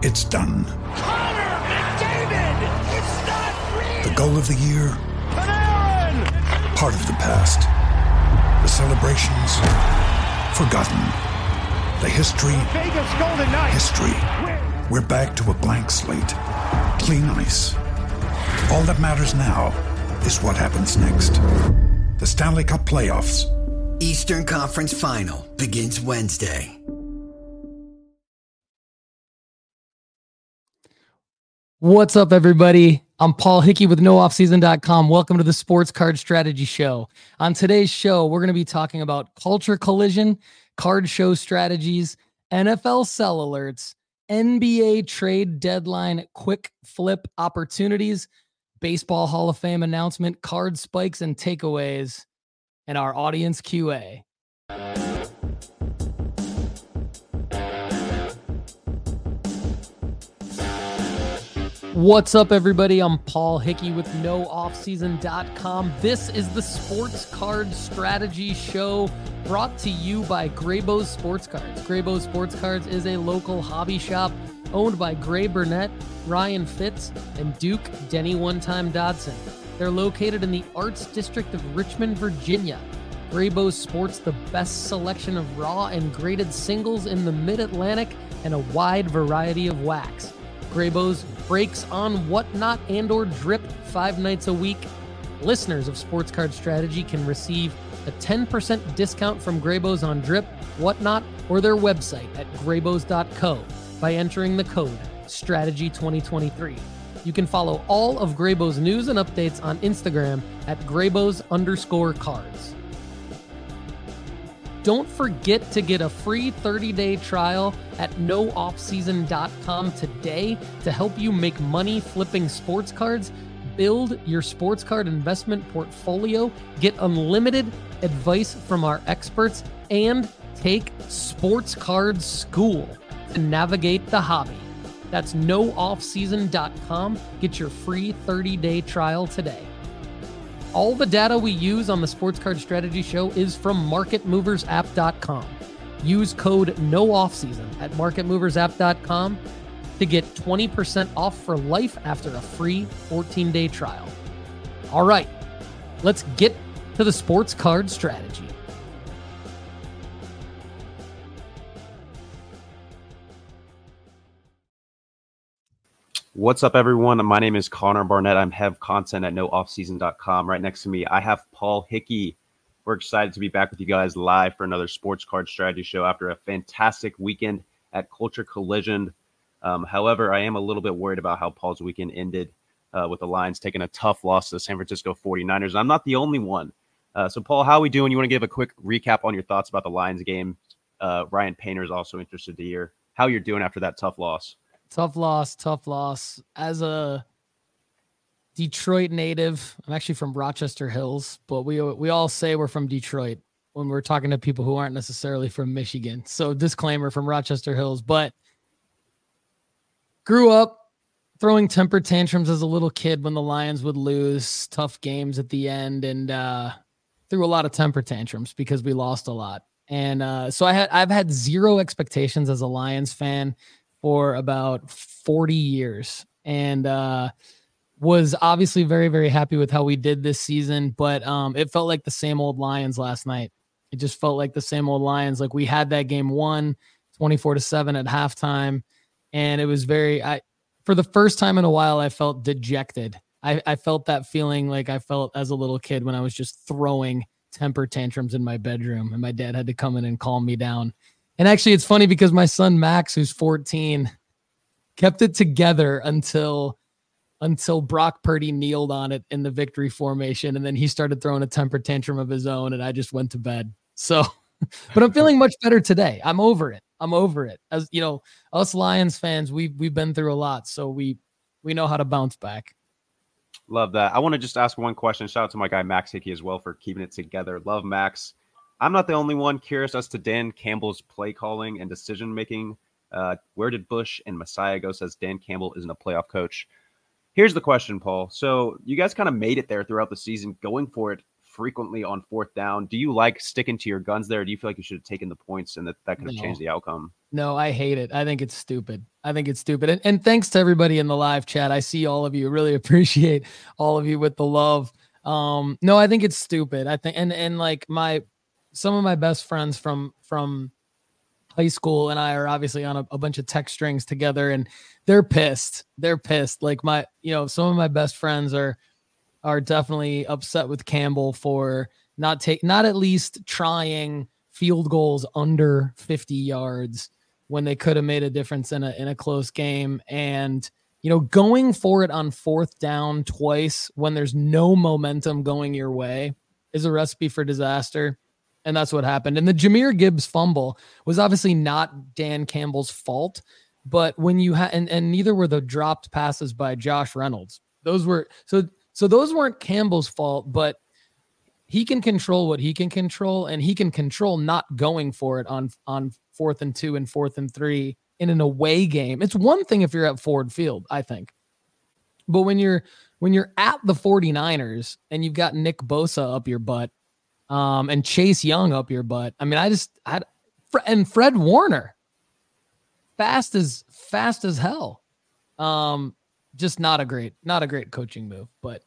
It's done. Connor McDavid! It's not real! The goal of the year? Panarin! Part of the past. The celebrations? Forgotten. The history? Vegas Golden Knights! History. We're back to a blank slate. Clean ice. All that matters now is what happens next. The Stanley Cup Playoffs. Eastern Conference Final begins Wednesday. What's up, everybody? I'm Paul Hickey with NoOffSeason.com. Welcome to the Sports Card Strategy Show. On today's show, we're going to be talking about Culture Collision, card show strategies, NFL sell alerts, NBA trade deadline quick flip opportunities, Baseball Hall of Fame announcement, card spikes and takeaways, and our audience QA. What's up, everybody? I'm Paul Hickey with NoOffSeason.com. This is the Sports Card Strategy Show brought to you by Graybo's Sports Cards. Graybo's Sports Cards is a local hobby shop owned by Gray Burnett, Ryan Fitz, and Duke Denny One-Time Dodson. They're located in the Arts District of Richmond, Virginia. Graybo's sports the best selection of raw and graded singles in the Mid-Atlantic and a wide variety of wax. Graybo's breaks on Whatnot and or Drip 5 nights a week. Listeners of Sports Card Strategy can receive a 10% discount from Graybo's on Drip, Whatnot, or their website at graybos.co by entering the code STRATEGY2023. You can follow all of Graybo's news and updates on Instagram at Graybos_cards. Don't forget to get a free 30-day trial at NoOffSeason.com today to help you make money flipping sports cards, build your sports card investment portfolio, get unlimited advice from our experts, and take Sports Card School to navigate the hobby. That's NoOffSeason.com. Get your free 30-day trial today. All the data we use on the Sports Card Strategy Show is from MarketMoversApp.com. Use code NOOFFSEASON at MarketMoversApp.com to get 20% off for life after a free 14-day trial. All right, let's get to the Sports Card Strategy. What's up, everyone? My name is Connor Barnett. I'm head of content at NoOffSeason.com. Right next to me, I have Paul Hickey. We're excited to be back with you guys live for another Sports Card Strategy Show after a fantastic weekend at Culture Collision. However, I am a little bit worried about how Paul's weekend ended with the Lions taking a tough loss to the San Francisco 49ers. I'm not the only one. So, Paul, how are we doing? You want to give a quick recap on your thoughts about the Lions game? Ryan Painter is also interested to hear how you're doing after that tough loss. Tough loss. As a Detroit native, I'm actually from Rochester Hills, but we all say we're from Detroit when we're talking to people who aren't necessarily from Michigan. So disclaimer, from Rochester Hills, but grew up throwing temper tantrums as a little kid when the Lions would lose tough games at the end, and threw a lot of temper tantrums because we lost a lot. And so I've had zero expectations as a Lions fan for about 40 years, and was obviously very, very happy with how we did this season, but it felt like the same old Lions last night. It just felt like the same old Lions. Like, we had that game won 24-7 at halftime, and it was for the first time in a while, I felt dejected. I felt that feeling like I felt as a little kid when I was just throwing temper tantrums in my bedroom, and my dad had to come in and calm me down. And actually, it's funny because my son Max, who's 14, kept it together until Brock Purdy kneeled on it in the victory formation, and then he started throwing a temper tantrum of his own, and I just went to bed. So, but I'm feeling much better today. I'm over it. As you know, us Lions fans, we've been through a lot, so we know how to bounce back. Love that. I want to just ask one question. Shout out to my guy Max Hickey as well for keeping it together. Love Max. I'm not the only one curious as to Dan Campbell's play calling and decision making. Where did Bush and Messiah go? Says Dan Campbell isn't a playoff coach. Here's the question, Paul. So you guys kind of made it there throughout the season, going for it frequently on fourth down. Do you like sticking to your guns there? Or do you feel like you should have taken the points and that could have changed the outcome? No, I hate it. I think it's stupid. And thanks to everybody in the live chat. I see all of you. Really appreciate all of you with the love. No, I think it's stupid. I think, and like some of my best friends from high school and I are obviously on a bunch of text strings together, and they're pissed. Like some of my best friends are definitely upset with Campbell for not at least trying field goals under 50 yards when they could have made a difference in a close game. And, going for it on 4th down twice when there's no momentum going your way is a recipe for disaster. And that's what happened. And the Jahmyr Gibbs fumble was obviously not Dan Campbell's fault, but when you and neither were the dropped passes by Josh Reynolds. Those were, so those weren't Campbell's fault, but he can control what he can control, and he can control not going for it on 4th and 2 and 4th and 3 in an away game. It's one thing if you're at Ford Field, I think. But when you're at the 49ers and you've got Nick Bosa up your butt, and Chase Young up your butt. I mean, and Fred Warner, fast as hell. Just not a great coaching move, but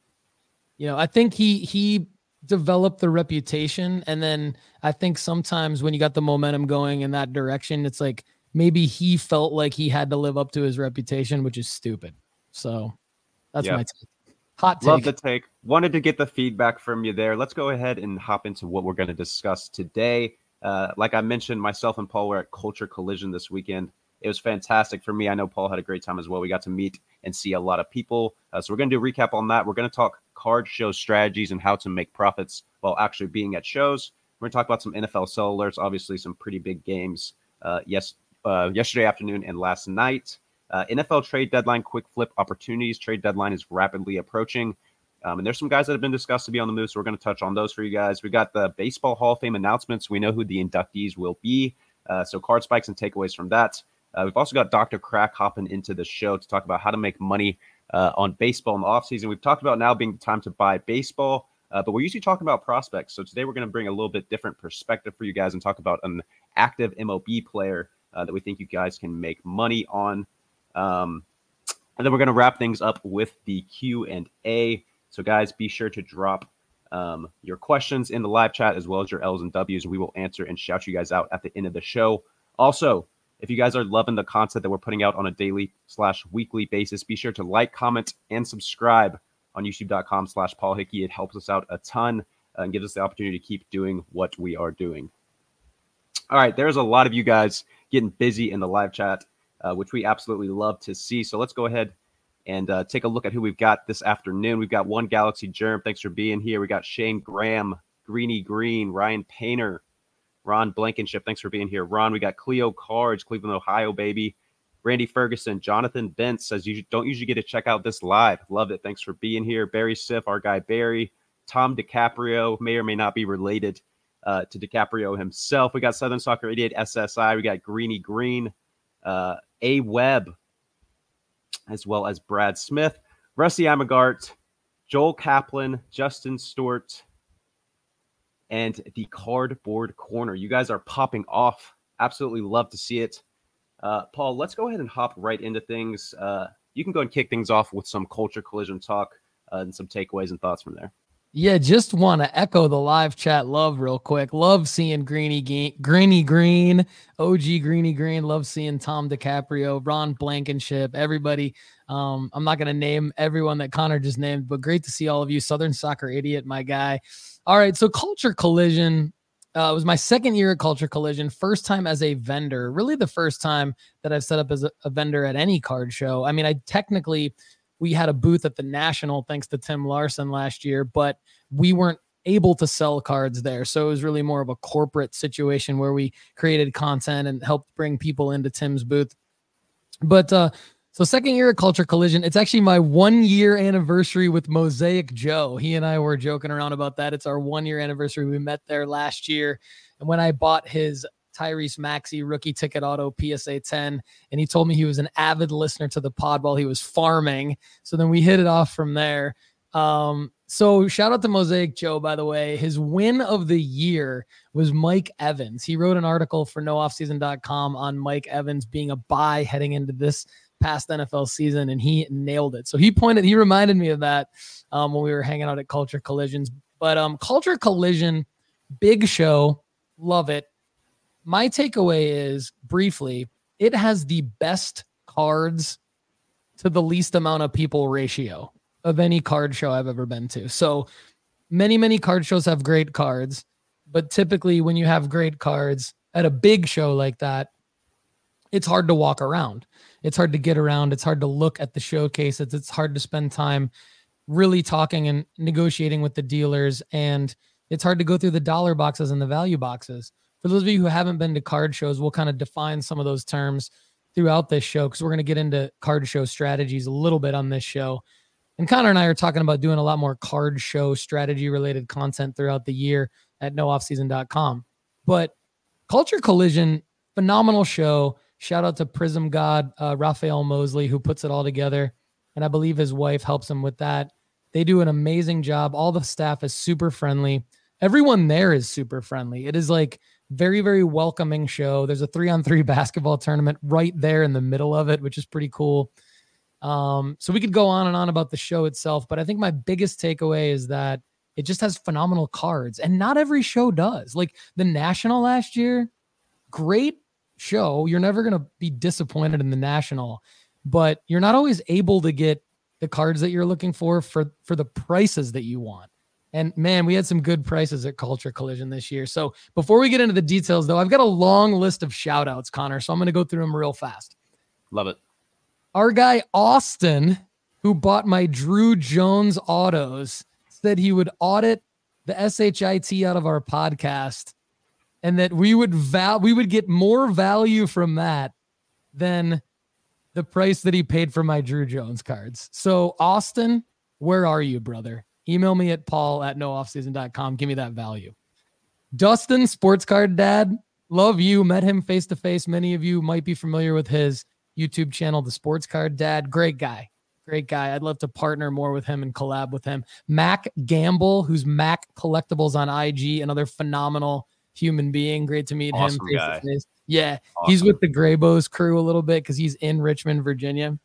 I think he developed the reputation. And then I think sometimes when you got the momentum going in that direction, it's like, maybe he felt like he had to live up to his reputation, which is stupid. So that's my take. Hot take. Love the take. Wanted to get the feedback from you there. Let's go ahead and hop into what we're going to discuss today. Like I mentioned, myself and Paul were at Culture Collision this weekend. It was fantastic for me. I know Paul had a great time as well. We got to meet and see a lot of people. So we're going to do a recap on that. We're going to talk card show strategies and how to make profits while actually being at shows. We're going to talk about some NFL sell alerts, obviously some pretty big games yesterday afternoon and last night. NFL trade deadline, quick flip opportunities. Trade deadline is rapidly approaching. And there's some guys that have been discussed to be on the move, so we're going to touch on those for you guys. We got the Baseball Hall of Fame announcements. We know who the inductees will be. So card spikes and takeaways from that. We've also got Dr. Crack hopping into the show to talk about how to make money on baseball in the offseason. We've talked about now being the time to buy baseball, but we're usually talking about prospects. So today we're going to bring a little bit different perspective for you guys and talk about an active MLB player that we think you guys can make money on. And then we're going to wrap things up with the Q&A. So guys, be sure to drop your questions in the live chat as well as your L's and W's. We will answer and shout you guys out at the end of the show. Also, if you guys are loving the content that we're putting out on a daily/weekly basis, be sure to like, comment, and subscribe on youtube.com/Paul Hickey. It helps us out a ton and gives us the opportunity to keep doing what we are doing. All right, there's a lot of you guys getting busy in the live chat, which we absolutely love to see. So let's go ahead and take a look at who we've got this afternoon. We've got One Galaxy Germ. Thanks for being here. We got Shane Graham, Greeny Green, Ryan Painter, Ron Blankenship. Thanks for being here. Ron, we got Cleo Cards, Cleveland, Ohio, baby. Randy Ferguson, Jonathan Bent says you don't usually get to check out this live. Love it. Thanks for being here. Barry Siff, our guy Barry. Tom DiCaprio, may or may not be related to DiCaprio himself. We got Southern Soccer 88 SSI. We got Greeny Green, A Webb, as well as Brad Smith, Rusty Amagart, Joel Kaplan, Justin Stewart, and the Cardboard Corner. You guys are popping off. Absolutely love to see it. Paul, let's go ahead and hop right into things. You can go and kick things off with some Culture Collision talk and some takeaways and thoughts from there. Yeah, just want to echo the live chat love real quick. Love seeing Greeny Green, OG Greeny Green. Love seeing Tom DiCaprio, Ron Blankenship, everybody. I'm not going to name everyone that Connor just named, but great to see all of you. Southern Soccer Idiot, my guy. All right, so Culture Collision. It was my second year at Culture Collision, first time as a vendor, really the first time that I've set up as a vendor at any card show. I mean, we had a booth at the National thanks to Tim Larson last year, but we weren't able to sell cards there. So it was really more of a corporate situation where we created content and helped bring people into Tim's booth. But so second year at Culture Collision, it's actually my 1 year anniversary with Mosaic Joe. He and I were joking around about that. It's our 1 year anniversary. We met there last year. And when I bought his Tyrese Maxey rookie ticket auto PSA 10, and he told me he was an avid listener to the pod while he was farming. So then we hit it off from there. So shout out to Mosaic Joe, by the way. His win of the year was Mike Evans. He wrote an article for nooffseason.com on Mike Evans being a buy heading into this past NFL season, and he nailed it. So he reminded me of that when we were hanging out at Culture Collisions. But Culture Collision, big show, love it. My takeaway is, briefly, it has the best cards to the least amount of people ratio of any card show I've ever been to. So many card shows have great cards, but typically when you have great cards at a big show like that, it's hard to walk around. It's hard to get around. It's hard to look at the showcase. It's hard to spend time really talking and negotiating with the dealers. And it's hard to go through the dollar boxes and the value boxes. For those of you who haven't been to card shows, we'll kind of define some of those terms throughout this show, because we're going to get into card show strategies a little bit on this show. And Connor and I are talking about doing a lot more card show strategy related content throughout the year at nooffseason.com. But Culture Collision, phenomenal show. Shout out to Prism God, Raphael Mosley, who puts it all together. And I believe his wife helps him with that. They do an amazing job. All the staff is super friendly. Everyone there is super friendly. It is like very, very welcoming show. There's a 3-on-3 basketball tournament right there in the middle of it, which is pretty cool. So we could go on and on about the show itself, but I think my biggest takeaway is that it just has phenomenal cards, and not every show does. Like the National last year, great show. You're never going to be disappointed in the National, but you're not always able to get the cards that you're looking for the prices that you want. And man, we had some good prices at Culture Collision this year. So before we get into the details though, I've got a long list of shout outs, Connor. So I'm going to go through them real fast. Love it. Our guy, Austin, who bought my Drew Jones autos, said he would audit the SHIT out of our podcast, and that we would get more value from that than the price that he paid for my Drew Jones cards. So Austin, where are you, brother? Email me at paul@nooffseason.com. Give me that value. Dustin, Sports Card Dad, love you. Met him face to face. Many of you might be familiar with his YouTube channel, The Sports Card Dad. Great guy. I'd love to partner more with him and collab with him. Mac Gamble, who's Mac Collectibles on IG, another phenomenal human being. Great to meet him face to face. Yeah, awesome. He's with the Graybos crew a little bit because he's in Richmond, Virginia.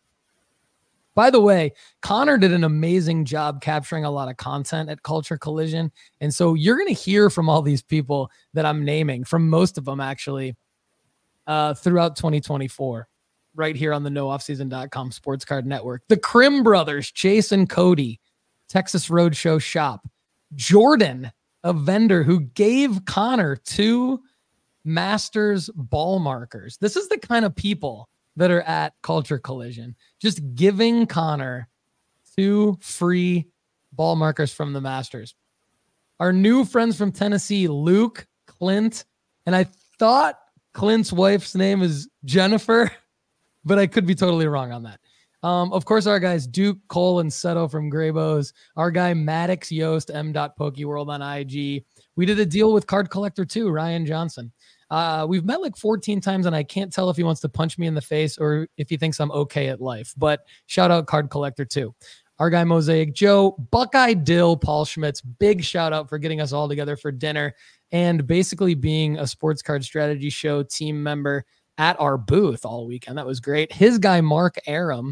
By the way, Connor did an amazing job capturing a lot of content at Culture Collision. And so you're going to hear from all these people that I'm naming, from most of them actually, throughout 2024. Right here on the nooffseason.com Sports Card Network. The Krim Brothers, Chase and Cody, Texas Roadshow Shop. Jordan, a vendor who gave Connor 2 Masters ball markers. This is the kind of people that are at Culture Collision. Just giving Connor 2 free ball markers from the Masters. Our new friends from Tennessee, Luke, Clint, and I thought Clint's wife's name is Jennifer, but I could be totally wrong on that. Of course, our guys Duke, Cole, and Seto from Graybos. Our guy Maddox Yost, m.pokeworld on IG. We did a deal with Card Collector 2, Ryan Johnson. We've met like 14 times, and I can't tell if he wants to punch me in the face or if he thinks I'm okay at life. But shout out Card Collector 2. Our guy Mosaic Joe, Buckeye Dill, Paul Schmitz. Big shout out for getting us all together for dinner and basically being a Sports Card Strategy Show team member at our booth all weekend. That was great. His guy, Mark Aram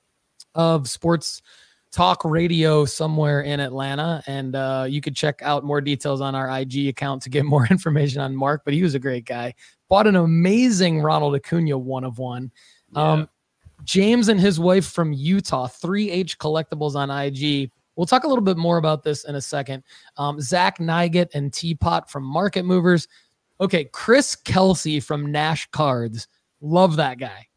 of Sports Talk Radio somewhere in Atlanta. And you could check out more details on our IG account to get more information on Mark, but he was a great guy. Bought an amazing Ronald Acuna 1-of-1. Yeah. James and his wife from Utah, 3H Collectibles on IG. We'll talk a little bit more about this in a second. Zach Nygett and Teapot from Market Movers. Okay, Chris Kelsey from Nash Cards. Love that guy.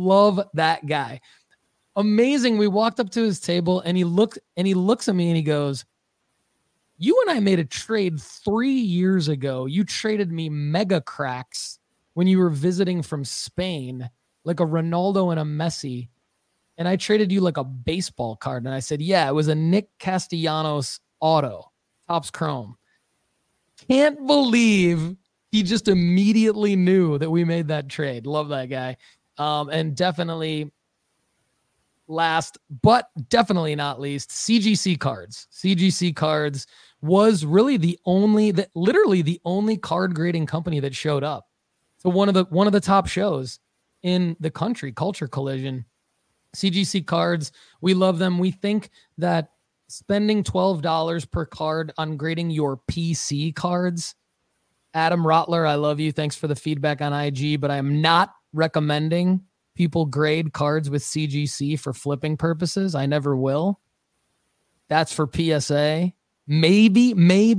Amazing. We walked up to his table and he looks at me and he goes, "You and I made a trade 3 years ago. You traded me mega cracks when you were visiting from Spain, like a Ronaldo and a Messi. And I traded you like a baseball card." And I said, "Yeah, it was a Nick Castellanos auto, Topps Chrome." Can't believe he just immediately knew that we made that trade. Love that guy. And definitely last, but definitely not least, CGC Cards. CGC Cards was really literally the only card grading company that showed up. So one of the top shows in the country, Culture Collision. CGC Cards, we love them. We think that spending $12 per card on grading your PC cards, Adam Rotler, I love you. Thanks for the feedback on IG, but I am not recommending people grade cards with CGC for flipping purposes. I never will. That's for PSA. Maybe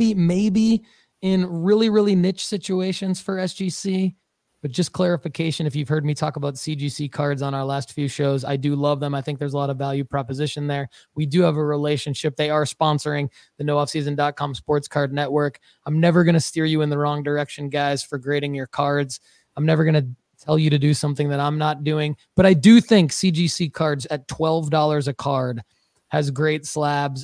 in really, really niche situations for SGC. But just clarification, if you've heard me talk about CGC cards on our last few shows, I do love them. I think there's a lot of value proposition there. We do have a relationship. They are sponsoring the NoOffSeason.com Sports Card Network. I'm never going to steer you in the wrong direction, guys, for grading your cards. I'm never going to tell you to do something that I'm not doing. But I do think CGC Cards at $12 a card has great slabs,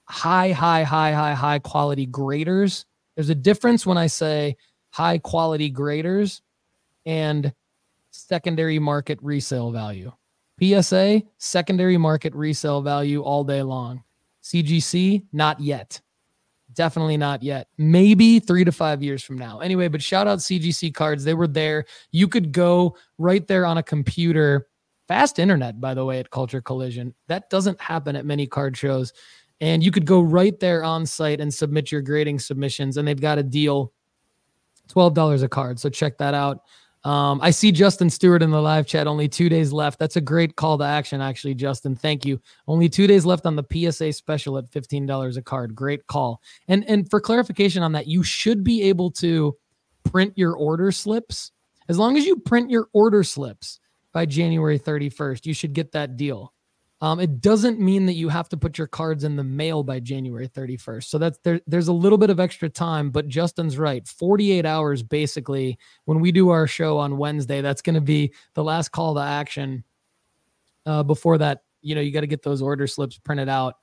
high quality graders. There's a difference when I say high quality graders and secondary market resale value. PSA, secondary market resale value all day long. CGC, not yet. Definitely not yet. Maybe 3 to 5 years from now. Anyway, but shout out CGC Cards. They were there. You could go right there on a computer. Fast internet, by the way, at Culture Collision. That doesn't happen at many card shows. And you could go right there on site and submit your grading submissions. And they've got a deal, $12 a card. So check that out. I see Justin Stewart in the live chat. Only 2 days left. That's a great call to action, actually, Justin. Thank you. Only 2 days left on the PSA special at $15 a card. Great call. And for clarification on that, you should be able to print your order slips. As long as you print your order slips by January 31st, you should get that deal. It doesn't mean that you have to put your cards in the mail by January 31st. So that's there's a little bit of extra time, but Justin's right. 48 hours, basically, when we do our show on Wednesday, that's going to be the last call to action. Before that, you got to get those order slips printed out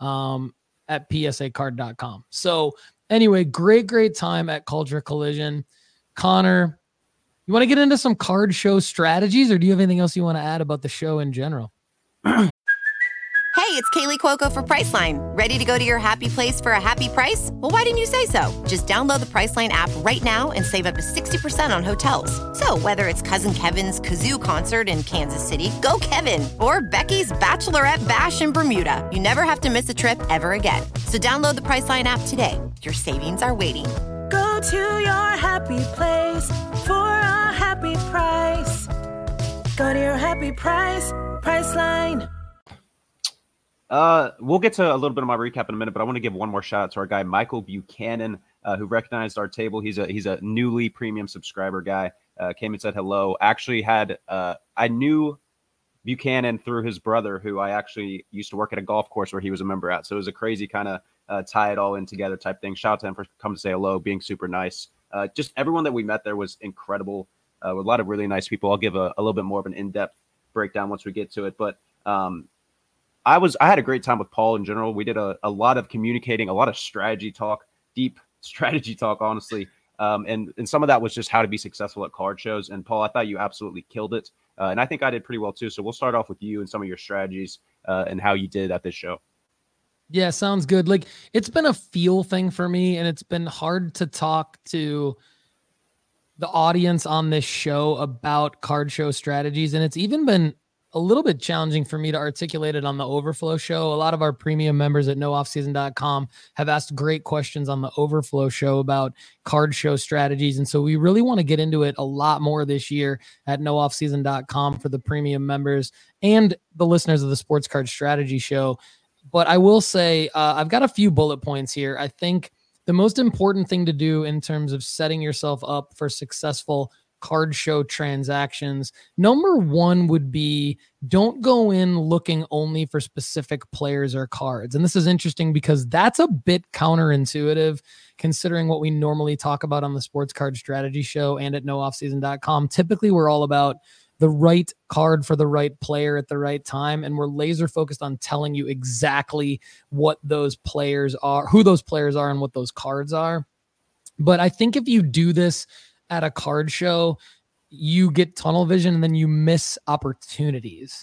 at psacard.com. So anyway, great time at Culture Collision. Connor, you want to get into some card show strategies, or do you have anything else you want to add about the show in general? Hey, it's Kaylee Cuoco for Priceline. Ready to go to your happy place for a happy price? Well, why didn't you say so? Just download the Priceline app right now and save up to 60% on hotels. So whether it's Cousin Kevin's Kazoo Concert in Kansas City, go Kevin, or Becky's Bachelorette Bash in Bermuda, you never have to miss a trip ever again. So download the Priceline app today. Your savings are waiting. Go to your happy place for a happy price. Go to your happy price, Priceline. We'll get to a little bit of my recap in a minute, but I want to give one more shout out to our guy, Michael Buchanan, who recognized our table. He's a newly premium subscriber guy, came and said hello. Actually I knew Buchanan through his brother, who I actually used to work at a golf course where he was a member at. So it was a crazy kind of tie it all in together type thing. Shout out to him for coming to say hello, being super nice. Just everyone that we met there was incredible. With a lot of really nice people. I'll give a little bit more of an in-depth breakdown once we get to it. But I had a great time with Paul in general. We did a lot of communicating, a lot of strategy talk, deep strategy talk, honestly. And some of that was just how to be successful at card shows. And Paul, I thought you absolutely killed it. And I think I did pretty well too. So we'll start off with you and some of your strategies and how you did at this show. Yeah, sounds good. Like, it's been a feel thing for me, and it's been hard to talk to the audience on this show about card show strategies. And it's even been a little bit challenging for me to articulate it on the Overflow show. A lot of our premium members at NoOffSeason.com have asked great questions on the Overflow show about card show strategies. And so we really want to get into it a lot more this year at NoOffSeason.com for the premium members and the listeners of the Sports Card Strategy Show. But I will say, I've got a few bullet points here. I think the most important thing to do in terms of setting yourself up for successful card show transactions, number one would be, don't go in looking only for specific players or cards. And this is interesting because that's a bit counterintuitive considering what we normally talk about on the Sports Card Strategy Show and at NoOffSeason.com. Typically, we're all about the right card for the right player at the right time. And we're laser focused on telling you exactly what those players are, who those players are, and what those cards are. But I think if you do this at a card show, you get tunnel vision and then you miss opportunities.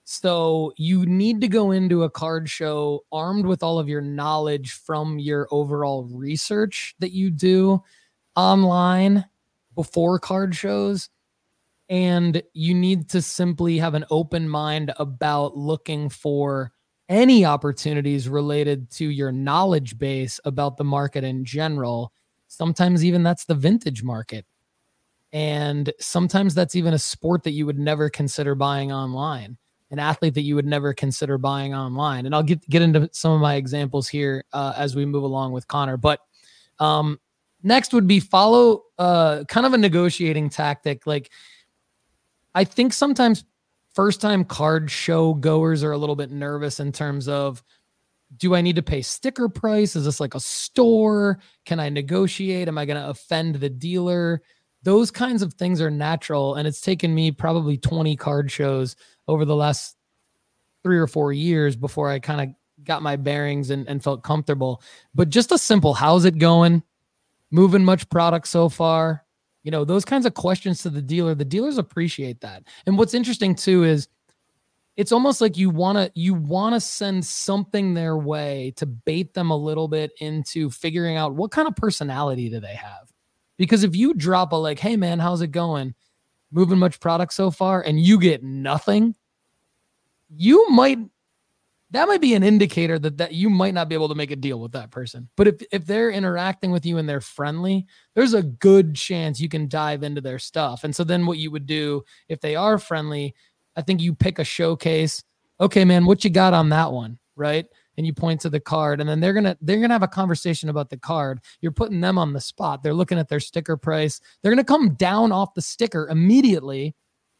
So you need to go into a card show armed with all of your knowledge from your overall research that you do online before card shows. And you need to simply have an open mind about looking for any opportunities related to your knowledge base about the market in general. Sometimes even that's the vintage market. And sometimes that's even a sport that you would never consider buying online, an athlete that you would never consider buying online. And I'll get into some of my examples here as we move along with Connor. But next would be follow kind of a negotiating tactic. Like, I think sometimes first-time card show goers are a little bit nervous in terms of, do I need to pay sticker price? Is this like a store? Can I negotiate? Am I going to offend the dealer? Those kinds of things are natural. And it's taken me probably 20 card shows over the last 3 or 4 years before I kind of got my bearings and felt comfortable. But just a simple, how's it going? Moving much product so far? You know, those kinds of questions to the dealer. The dealers appreciate that. And what's interesting too is it's almost like you want to send something their way to bait them a little bit into figuring out what kind of personality do they have. Because if you drop a like, hey man, how's it going? Moving much product so far, and you get nothing, that might be an indicator that you might not be able to make a deal with that person. But if they're interacting with you and they're friendly, there's a good chance you can dive into their stuff. And so then what you would do if they are friendly, I think you pick a showcase. Okay, man, what you got on that one, right? And you point to the card, and then they're gonna have a conversation about the card. You're putting them on the spot. They're looking at their sticker price. They're gonna come down off the sticker immediately,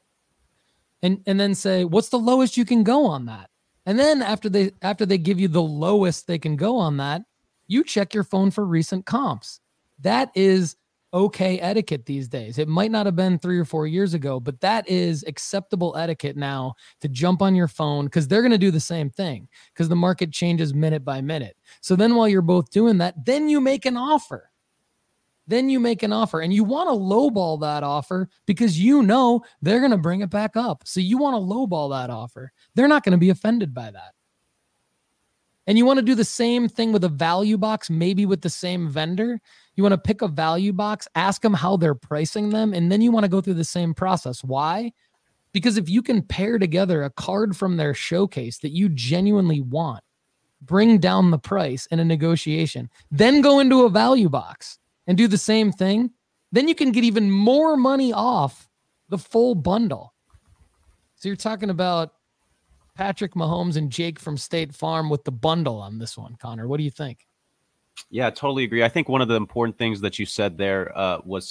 and then say, "What's the lowest you can go on that?" And then after they give you the lowest they can go on that, you check your phone for recent comps. That is okay etiquette these days. It might not have been 3 or 4 years ago, but that is acceptable etiquette now to jump on your phone, because they're going to do the same thing because the market changes minute by minute. So then while you're both doing that, then you make an offer. And you want to lowball that offer because you know they're going to bring it back up. So you want to lowball that offer. They're not going to be offended by that. And you want to do the same thing with a value box, maybe with the same vendor. You want to pick a value box, ask them how they're pricing them, and then you want to go through the same process. Why? Because if you can pair together a card from their showcase that you genuinely want, bring down the price in a negotiation, then go into a value box and do the same thing, then you can get even more money off the full bundle. So you're talking about Patrick Mahomes and Jake from State Farm with the bundle on this one, Connor. What do you think? Yeah, I totally agree. I think one of the important things that you said there it was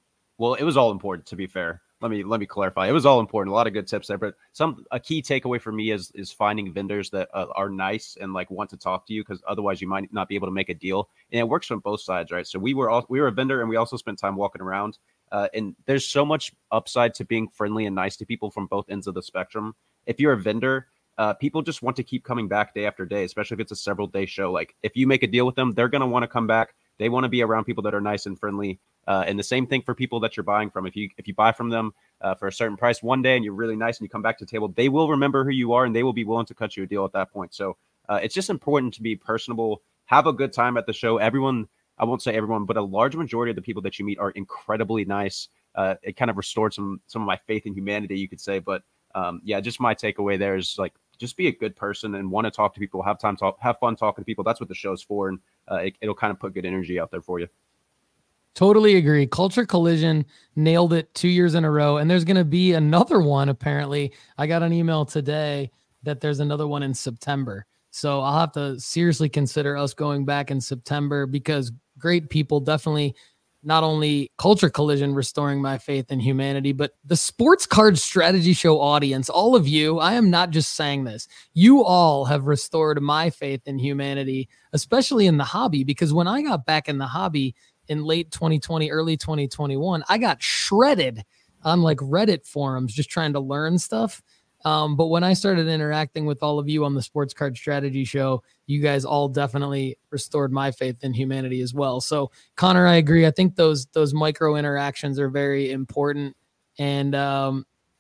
all important, to be fair. Let me clarify. It was all important. A lot of good tips there, but a key takeaway for me is finding vendors that are nice and like want to talk to you, because otherwise you might not be able to make a deal. And it works from both sides, right? So we were a vendor, and we also spent time walking around. And there's so much upside to being friendly and nice to people from both ends of the spectrum. If you're a vendor, people just want to keep coming back day after day, especially if it's a several day show. Like if you make a deal with them, they're going to want to come back. They want to be around people that are nice and friendly. And the same thing for people that you're buying from. If you buy from them for a certain price one day and you're really nice and you come back to the table, they will remember who you are and they will be willing to cut you a deal at that point. So it's just important to be personable, have a good time at the show. Everyone, I won't say everyone, but a large majority of the people that you meet are incredibly nice. It kind of restored some of my faith in humanity, you could say. But just my takeaway there is like, just be a good person and want to talk to people, have fun talking to people. That's what the show's for. And it'll kind of put good energy out there for you. Totally agree. Culture Collision nailed it 2 years in a row. And there's going to be another one. Apparently I got an email today that there's another one in September. So I'll have to seriously consider us going back in September, because great people, definitely not only Culture Collision restoring my faith in humanity, but the Sports Card Strategy Show audience, all of you, I am not just saying this, you all have restored my faith in humanity, especially in the hobby, because when I got back in the hobby in late 2020, early 2021, I got shredded on like Reddit forums, just trying to learn stuff. But when I started interacting with all of you on the Sports Card Strategy Show, you guys all definitely restored my faith in humanity as well. So Connor, I agree. I think those micro interactions are very important. And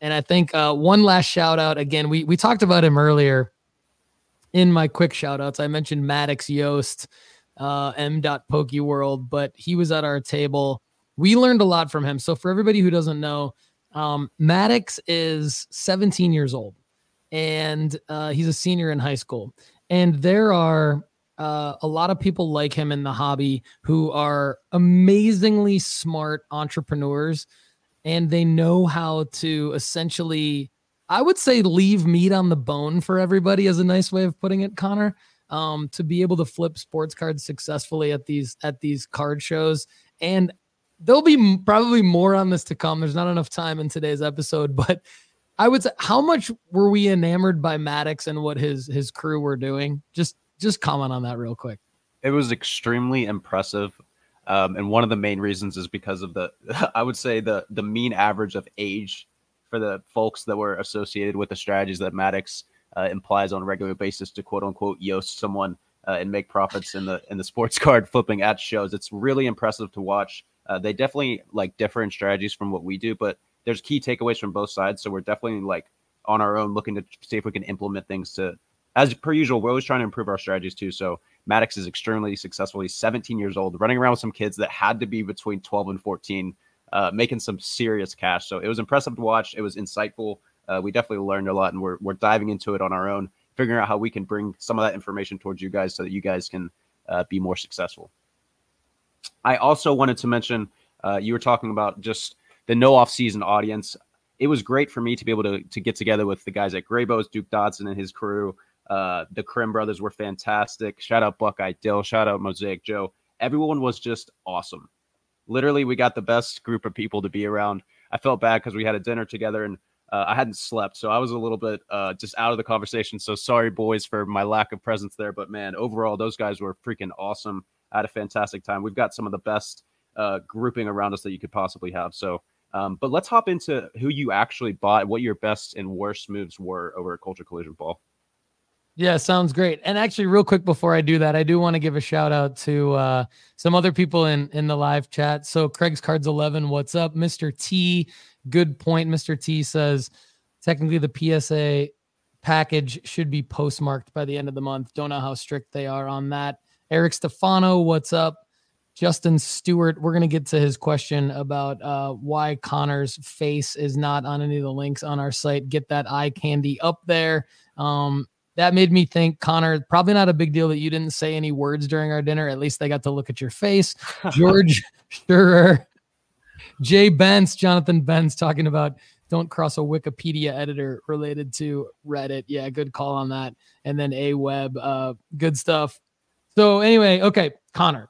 And I think one last shout out, again, we talked about him earlier in my quick shout outs. I mentioned Maddox Yost, m.pokeworld, but he was at our table. We learned a lot from him. So for everybody who doesn't know, Maddox is 17 years old and he's a senior in high school. And there are a lot of people like him in the hobby who are amazingly smart entrepreneurs, and they know how to essentially, I would say, leave meat on the bone for everybody is a nice way of putting it, Connor, to be able to flip sports cards successfully at these card shows. And there'll be probably more on this to come. There's not enough time in today's episode, but I would say, how much were we enamored by Maddox and what his crew were doing? Just comment on that real quick. It was extremely impressive. And one of the main reasons is because of I would say the mean average of age for the folks that were associated with the strategies that Maddox implies on a regular basis to quote unquote yost someone and make profits in the sports card flipping at shows. It's really impressive to watch. They definitely like different strategies from what we do, but there's key takeaways from both sides. So we're definitely like on our own looking to see if we can implement things to, as per usual, we're always trying to improve our strategies too. So Maddox is extremely successful. He's 17 years old, running around with some kids that had to be between 12 and 14, making some serious cash. So it was impressive to watch. It was insightful. We definitely learned a lot, and we're diving into it on our own, figuring out how we can bring some of that information towards you guys so that you guys can be more successful. I also wanted to mention, you were talking about just the no off-season audience. It was great for me to be able to get together with the guys at Graybo's, Duke Dodson and his crew. The Krim brothers were fantastic. Shout out Buckeye Dill. Shout out Mosaic Joe. Everyone was just awesome. Literally, we got the best group of people to be around. I felt bad because we had a dinner together and I hadn't slept, so I was a little bit just out of the conversation. So sorry, boys, for my lack of presence there. But, man, overall, those guys were freaking awesome. I had a fantastic time. We've got some of the best grouping around us that you could possibly have. So, but let's hop into who you actually bought, what your best and worst moves were over at Culture Collision, Paul. Yeah, sounds great. And actually, real quick before I do that, I do want to give a shout out to some other people in the live chat. So Craig's Cards 11, what's up? Mr. T, good point. Mr. T says, technically the PSA package should be postmarked by the end of the month. Don't know how strict they are on that. Eric Stefano, what's up? Justin Stewart, we're going to get to his question about why Connor's face is not on any of the links on our site. Get that eye candy up there. That made me think, Connor, probably not a big deal that you didn't say any words during our dinner. At least they got to look at your face. George Schurer, Jay Benz, Jonathan Benz talking about don't cross a Wikipedia editor related to Reddit. Yeah, good call on that. And then A-Web, good stuff. So anyway, okay, Connor,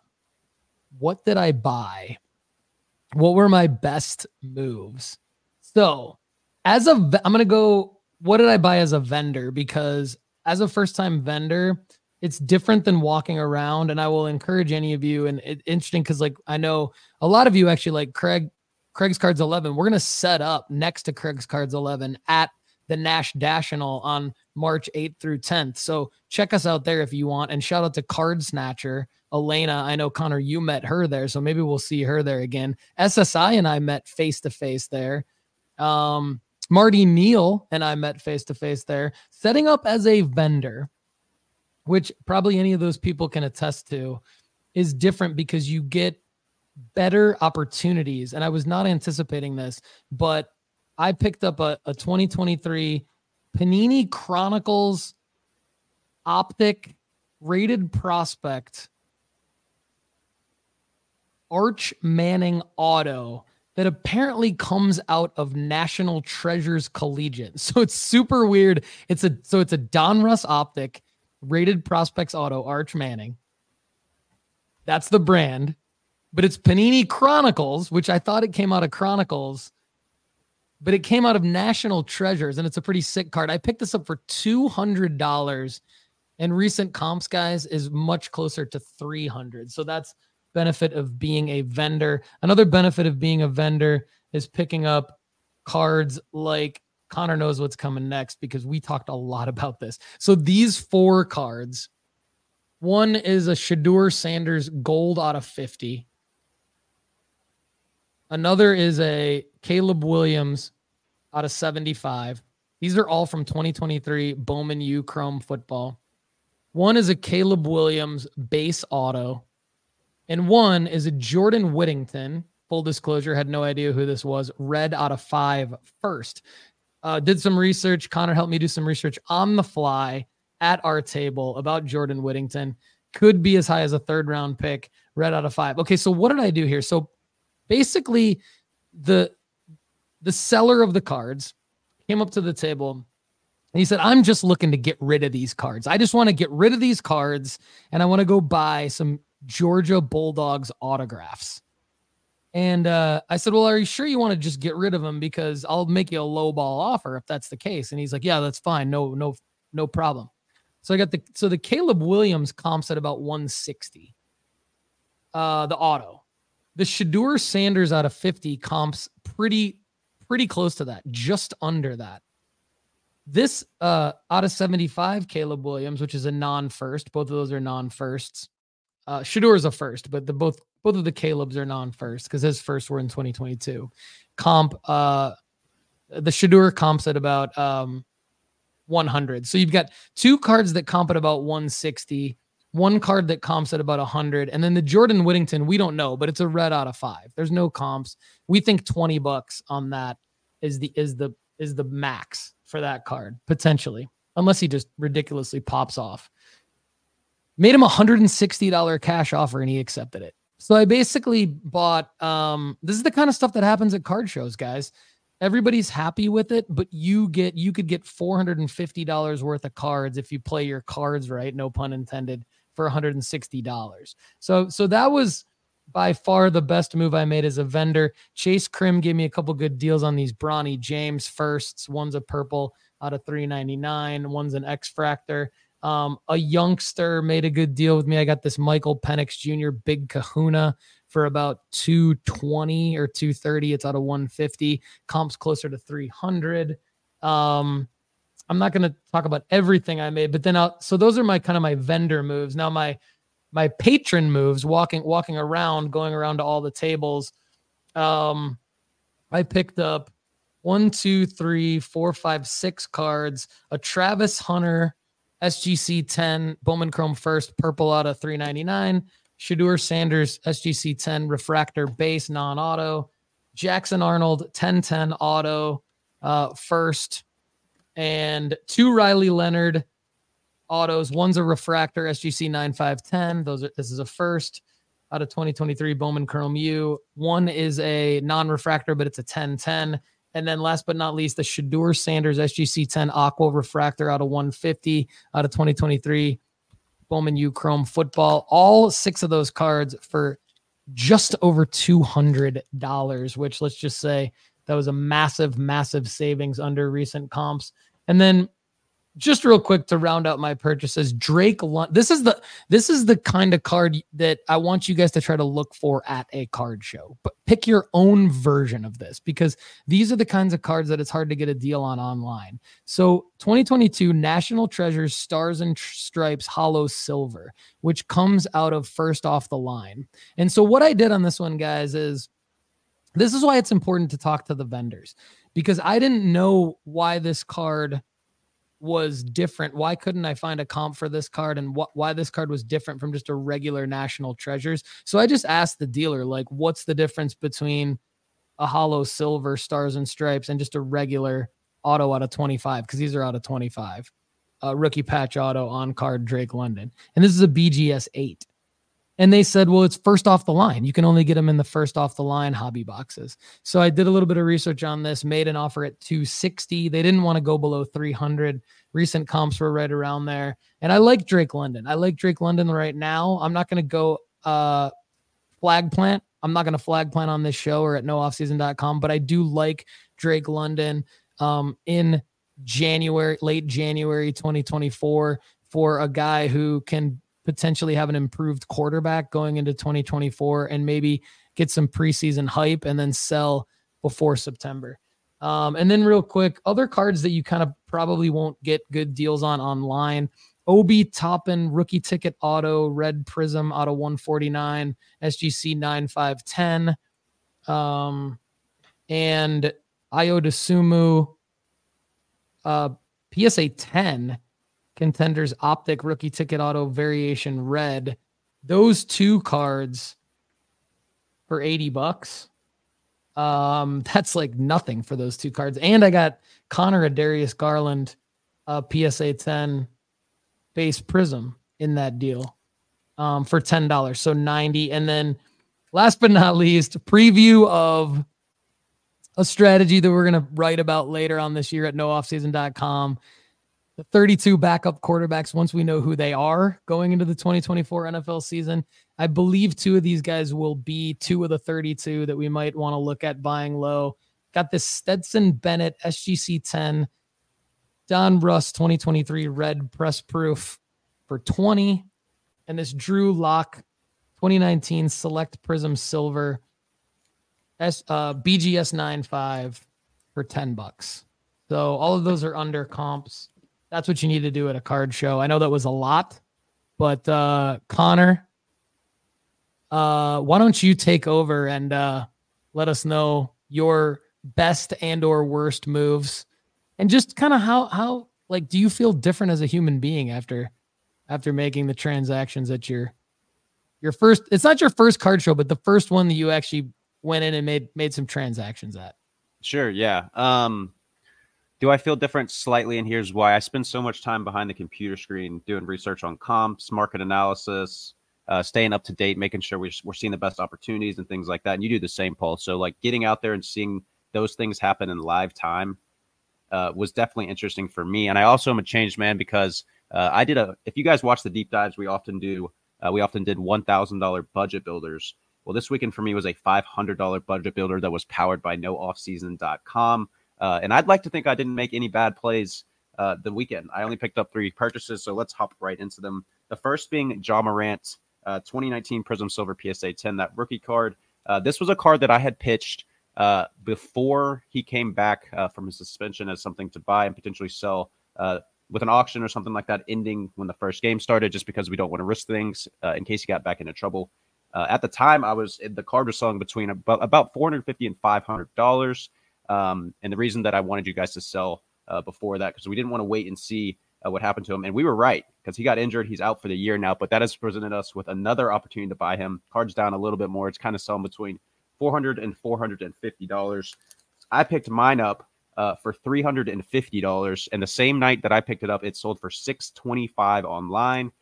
what did I buy? What were my best moves? So I'm going to go, what did I buy as a vendor? Because as a first-time vendor, it's different than walking around. And I will encourage any of you, and it's interesting because like I know a lot of you actually like Craig's Cards 11. We're going to set up next to Craig's Cards 11 at the Nash National on March 8th through 10th. So check us out there if you want. And shout out to Card Snatcher, Elena. I know, Connor, you met her there, so maybe we'll see her there again. SSI and I met face-to-face there. Marty Neal and I met face-to-face there. Setting up as a vendor, which probably any of those people can attest to, is different because you get better opportunities. And I was not anticipating this, but I picked up a 2023 Panini Chronicles Optic Rated Prospect Arch Manning auto that apparently comes out of National Treasures Collegiate. So it's super weird. It's a Donruss Optic Rated Prospects auto, Arch Manning. That's the brand. But it's Panini Chronicles, which I thought it came out of Chronicles, but it came out of National Treasures, and it's a pretty sick card. I picked this up for $200, and recent comps, guys, is much closer to $300. So that's benefit of being a vendor. Another benefit of being a vendor is picking up cards like Connor knows what's coming next because we talked a lot about this. So these 4 cards, one is a Shedeur Sanders gold out of 50. Another is a Caleb Williams out of 75. These are all from 2023 Bowman U Chrome football. One is a Caleb Williams base auto, and one is a Jordan Whittington. Full disclosure, had no idea who this was. Red out of 5 first. Did some research. Connor helped me do some research on the fly at our table about Jordan Whittington. Could be as high as a 3rd round pick. Red out of 5. Okay, so what did I do here? So basically, the seller of the cards came up to the table and he said, I'm just looking to get rid of these cards. I just want to get rid of these cards and I want to go buy some Georgia Bulldogs autographs. And I said, well, are you sure you want to just get rid of them? Because I'll make you a low ball offer if that's the case. And he's like, yeah, that's fine. No problem. So I got the Caleb Williams comps at about 160. The auto. The Shedeur Sanders out of 50 comps pretty close to that, just under that. This out of 75 Caleb Williams, which is a non-first. Both of those are non-firsts. Shedeur is a first, but both of the Calebs are non-first because his first were in 2022. Comp, the Shedeur comps at about 100. So you've got 2 cards that comp at about 160, 1 card that comps at about 100, and then the Jordan Whittington, we don't know, but it's a red out of 5. There's no comps. We think $20 on that is the max for that card, potentially, unless he just ridiculously pops off. Made him $160 cash offer and he accepted it. So I basically bought, this is the kind of stuff that happens at card shows, guys. Everybody's happy with it, but you could get $450 worth of cards if you play your cards right, no pun intended, for $160. So that was by far the best move I made as a vendor. Chase Krim gave me a couple good deals on these Bronny James firsts. One's a purple out of $399. One's an X-Fractor. A youngster made a good deal with me. I got this Michael Penix Jr. Big Kahuna for about $220 or $230. It's out of $150. Comps closer to $300. I'm not going to talk about everything I made, but then so those are my kind of my vendor moves. Now my patron moves, walking around, going around to all the tables. I picked up 1, 2, 3, 4, 5, 6 cards, a Travis Hunter SGC 10 Bowman Chrome first, purple out of $399. Shedeur Sanders SGC 10 refractor base non-auto. Jackson Arnold 1010 auto first, and 2 Riley Leonard autos. One's a refractor SGC 9510. This is a first out of 2023 Bowman Chrome U. One is a non-refractor, but it's a 1010. And then last but not least, the Shedeur Sanders SGC 10 Aqua Refractor out of 150 out of 2023 Bowman U Chrome football. All 6 of those cards for just over $200, which let's just say that was a massive, massive savings under recent comps. And then just real quick to round out my purchases, Drake London. This is the kind of card that I want you guys to try to look for at a card show. But pick your own version of this, because these are the kinds of cards that it's hard to get a deal on online. So 2022 National Treasures Stars and Stripes Hollow Silver, which comes out of first off the line. And so what I did on this one, guys, is this is why it's important to talk to the vendors, because I didn't know why this card was different. Why couldn't I find a comp for this card, and why this card was different from just a regular National Treasures? So I just asked the dealer, like, what's the difference between a hollow silver Stars and Stripes and just a regular auto out of 25? Because these are out of 25. Rookie patch auto on card Drake London. And this is a BGS 8. And they said, well, it's first off the line. You can only get them in the first off the line hobby boxes. So I did a little bit of research on this, made an offer at $260. They didn't want to go below $300. Recent comps were right around there. And I like Drake London. I like Drake London right now. I'm not going to go flag plant. I'm not going to flag plant on this show or at nooffseason.com, but I do like Drake London in January, late January 2024, for a guy who can potentially have an improved quarterback going into 2024 and maybe get some preseason hype and then sell before September. And then real quick, other cards that you kind of probably won't get good deals on online. Obi Toppin rookie ticket auto, red prism out of 149, SGC 9510. And Ayo Dosunmu, PSA 10 Contenders Optic Rookie Ticket Auto Variation Red. Those 2 cards for $80. That's like nothing for those 2 cards. And I got Connor Darius Garland, PSA 10 base prism in that deal for $10. So $90. And then last but not least, preview of a strategy that we're going to write about later on this year at nooffseason.com. The 32 backup quarterbacks, once we know who they are going into the 2024 NFL season. I believe 2 of these guys will be 2 of the 32 that we might want to look at buying low. Got this Stetson Bennett SGC 10 Don Russ 2023 red press proof for $20. And this Drew Lock 2019 Select Prism Silver BGS 9.5 for $10. So all of those are under comps. That's what you need to do at a card show. I know that was a lot, but Connor, why don't you take over and let us know your best and or worst moves, and just kind of how like, do you feel different as a human being after making the transactions at your first, it's not your first card show, but the first one that you actually went in and made some transactions at? Sure. Yeah. Do I feel different? Slightly. And here's why. I spend so much time behind the computer screen doing research on comps, market analysis, staying up to date, making sure we're seeing the best opportunities and things like that. And you do the same, Paul. So like getting out there and seeing those things happen in live time was definitely interesting for me. And I also am a changed man because if you guys watch the deep dives, we often did $1,000 budget builders. Well, this weekend for me was a $500 budget builder that was powered by nooffseason.com. And I'd like to think I didn't make any bad plays the weekend. I only picked up 3 purchases, so let's hop right into them. The first being Ja Morant, 2019 Prism Silver PSA 10, that rookie card. This was a card that I had pitched before he came back from his suspension as something to buy and potentially sell with an auction or something like that ending when the first game started, just because we don't want to risk things in case he got back into trouble. At the time, the card was selling between about $450 and $500. And the reason that I wanted you guys to sell before that, because we didn't want to wait and see what happened to him. And we were right, because he got injured. He's out for the year now, but that has presented us with another opportunity to buy him. Card's down a little bit more. It's kind of selling between $400 and $450. I picked mine up for $350. And the same night that I picked it up, it sold for $625 online.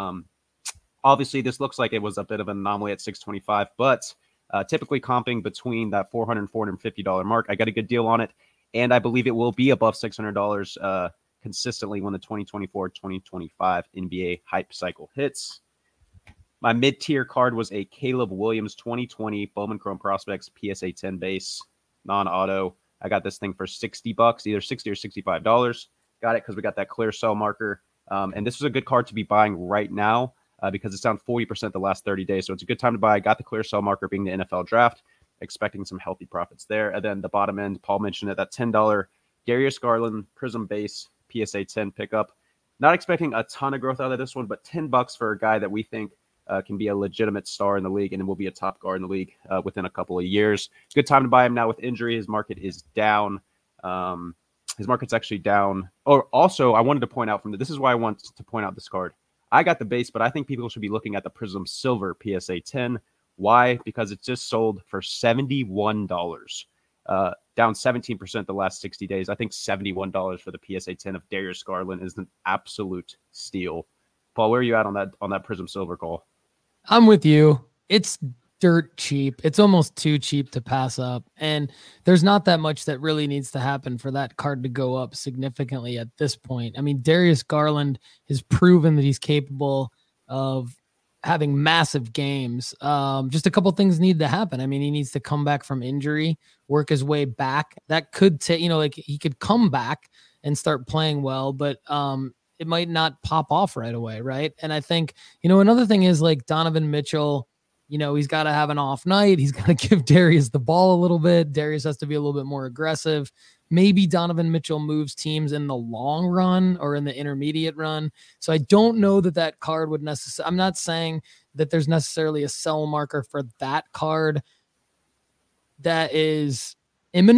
Obviously, this looks like it was a bit of an anomaly at $625, but typically comping between that $400 and $450 mark. I got a good deal on it, and I believe it will be above $600 consistently when the 2024-2025 NBA hype cycle hits. My mid-tier card was a Caleb Williams 2020 Bowman Chrome Prospects PSA 10 base, non-auto. I got this thing for $60, either $60 or $65. Got it because we got that clear sell marker. And this was a good card to be buying right now because it's down 40% the last 30 days. So it's a good time to buy. I got the clear sell marker being the NFL draft, expecting some healthy profits there. And then the bottom end, Paul mentioned it, that $10 Darius Garland Prism base PSA 10 pickup. Not expecting a ton of growth out of this one, but $10 for a guy that we think can be a legitimate star in the league and will be a top guard in the league within a couple of years. Good time to buy him now with injury. His market is down. His market's actually down. Oh, also, I wanted to point out this is why I want to point out this card. I got the base, but I think people should be looking at the Prism Silver PSA 10. Why? Because it just sold for $71. Down 17% the last 60 days. I think $71 for the PSA 10 of Darius Garland is an absolute steal. Paul, where are you at on that Prism Silver call? I'm with you. It's dirt cheap. It's almost too cheap to pass up. And there's not that much that really needs to happen for that card to go up significantly at this point. I mean, Darius Garland has proven that he's capable of having massive games. Just a couple things need to happen. I mean, he needs to come back from injury, work his way back. That could take, like he could come back and start playing well, but it might not pop off right away, right? And I think, another thing is like Donovan Mitchell, he's got to have an off night. He's got to give Darius the ball a little bit. Darius has to be a little bit more aggressive. Maybe Donovan Mitchell moves teams in the long run or in the intermediate run. So I don't know that card would necessarily, I'm not saying that there's necessarily a sell marker for that card that is imminent,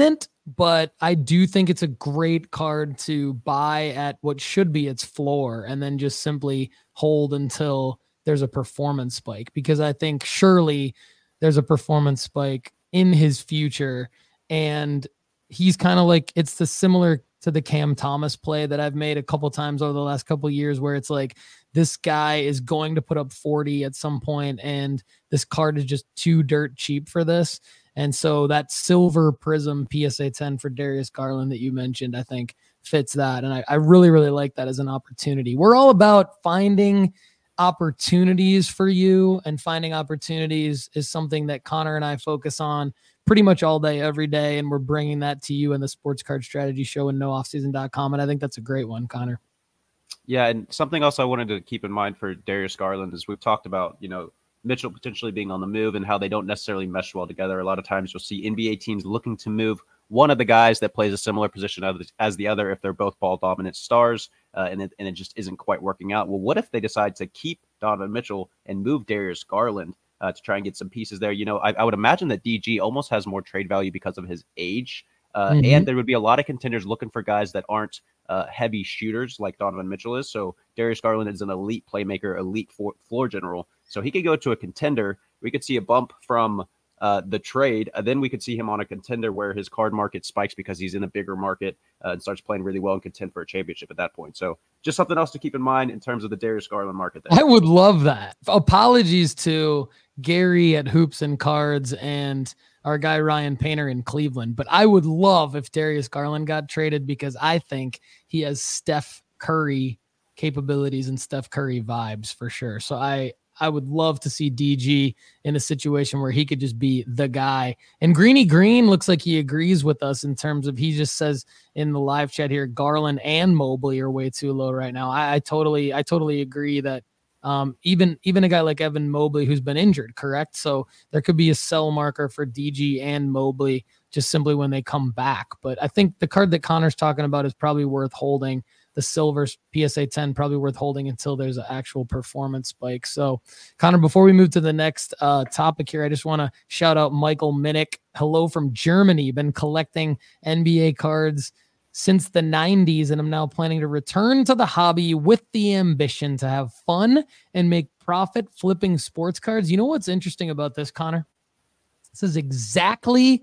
but I do think it's a great card to buy at what should be its floor and then just simply hold until there's a performance spike, because I think surely there's a performance spike in his future. And he's kind of like, it's the similar to the Cam Thomas play that I've made a couple times over the last couple of years, where it's like, this guy is going to put up 40 at some point, and this card is just too dirt cheap for this. And so that silver prism PSA 10 for Darius Garland that you mentioned, I think fits that. And I really, really like that as an opportunity. We're all about finding opportunities for you, and finding opportunities is something that Connor and I focus on pretty much all day, every day. And we're bringing that to you in the Sports Card Strategy Show and nooffseason.com. And I think that's a great one, Connor. Yeah, and something else I wanted to keep in mind for Darius Garland is we've talked about, Mitchell potentially being on the move and how they don't necessarily mesh well together. A lot of times you'll see NBA teams looking to move one of the guys that plays a similar position as the other if they're both ball dominant stars, and it just isn't quite working out. Well, what if they decide to keep Donovan Mitchell and move Darius Garland to try and get some pieces there? I would imagine that DG almost has more trade value because of his age, and there would be a lot of contenders looking for guys that aren't heavy shooters like Donovan Mitchell is. So Darius Garland is an elite playmaker, elite floor general. So he could go to a contender. We could see a bump from the trade. Then we could see him on a contender where his card market spikes because he's in a bigger market and starts playing really well and contend for a championship at that point. So just something else to keep in mind in terms of the Darius Garland market there. I would love that. Apologies to Gary at Hoops and Cards and our guy Ryan Painter in Cleveland, but I would love if Darius Garland got traded, because I think he has Steph Curry capabilities and Steph Curry vibes for sure. So I would love to see DG in a situation where he could just be the guy. And Greeny Green looks like he agrees with us in terms of, he just says in the live chat here, Garland and Mobley are way too low right now. I totally agree that even a guy like Evan Mobley, who's been injured, correct? So there could be a sell marker for DG and Mobley just simply when they come back. But I think the card that Connor's talking about is probably worth holding. The silver PSA 10 probably worth holding until there's an actual performance spike. So Connor, before we move to the next topic here, I just want to shout out Michael Minnick. Hello from Germany. Been collecting NBA cards since the 90s, and I'm now planning to return to the hobby with the ambition to have fun and make profit flipping sports cards. You know what's interesting about this, Connor? This is exactly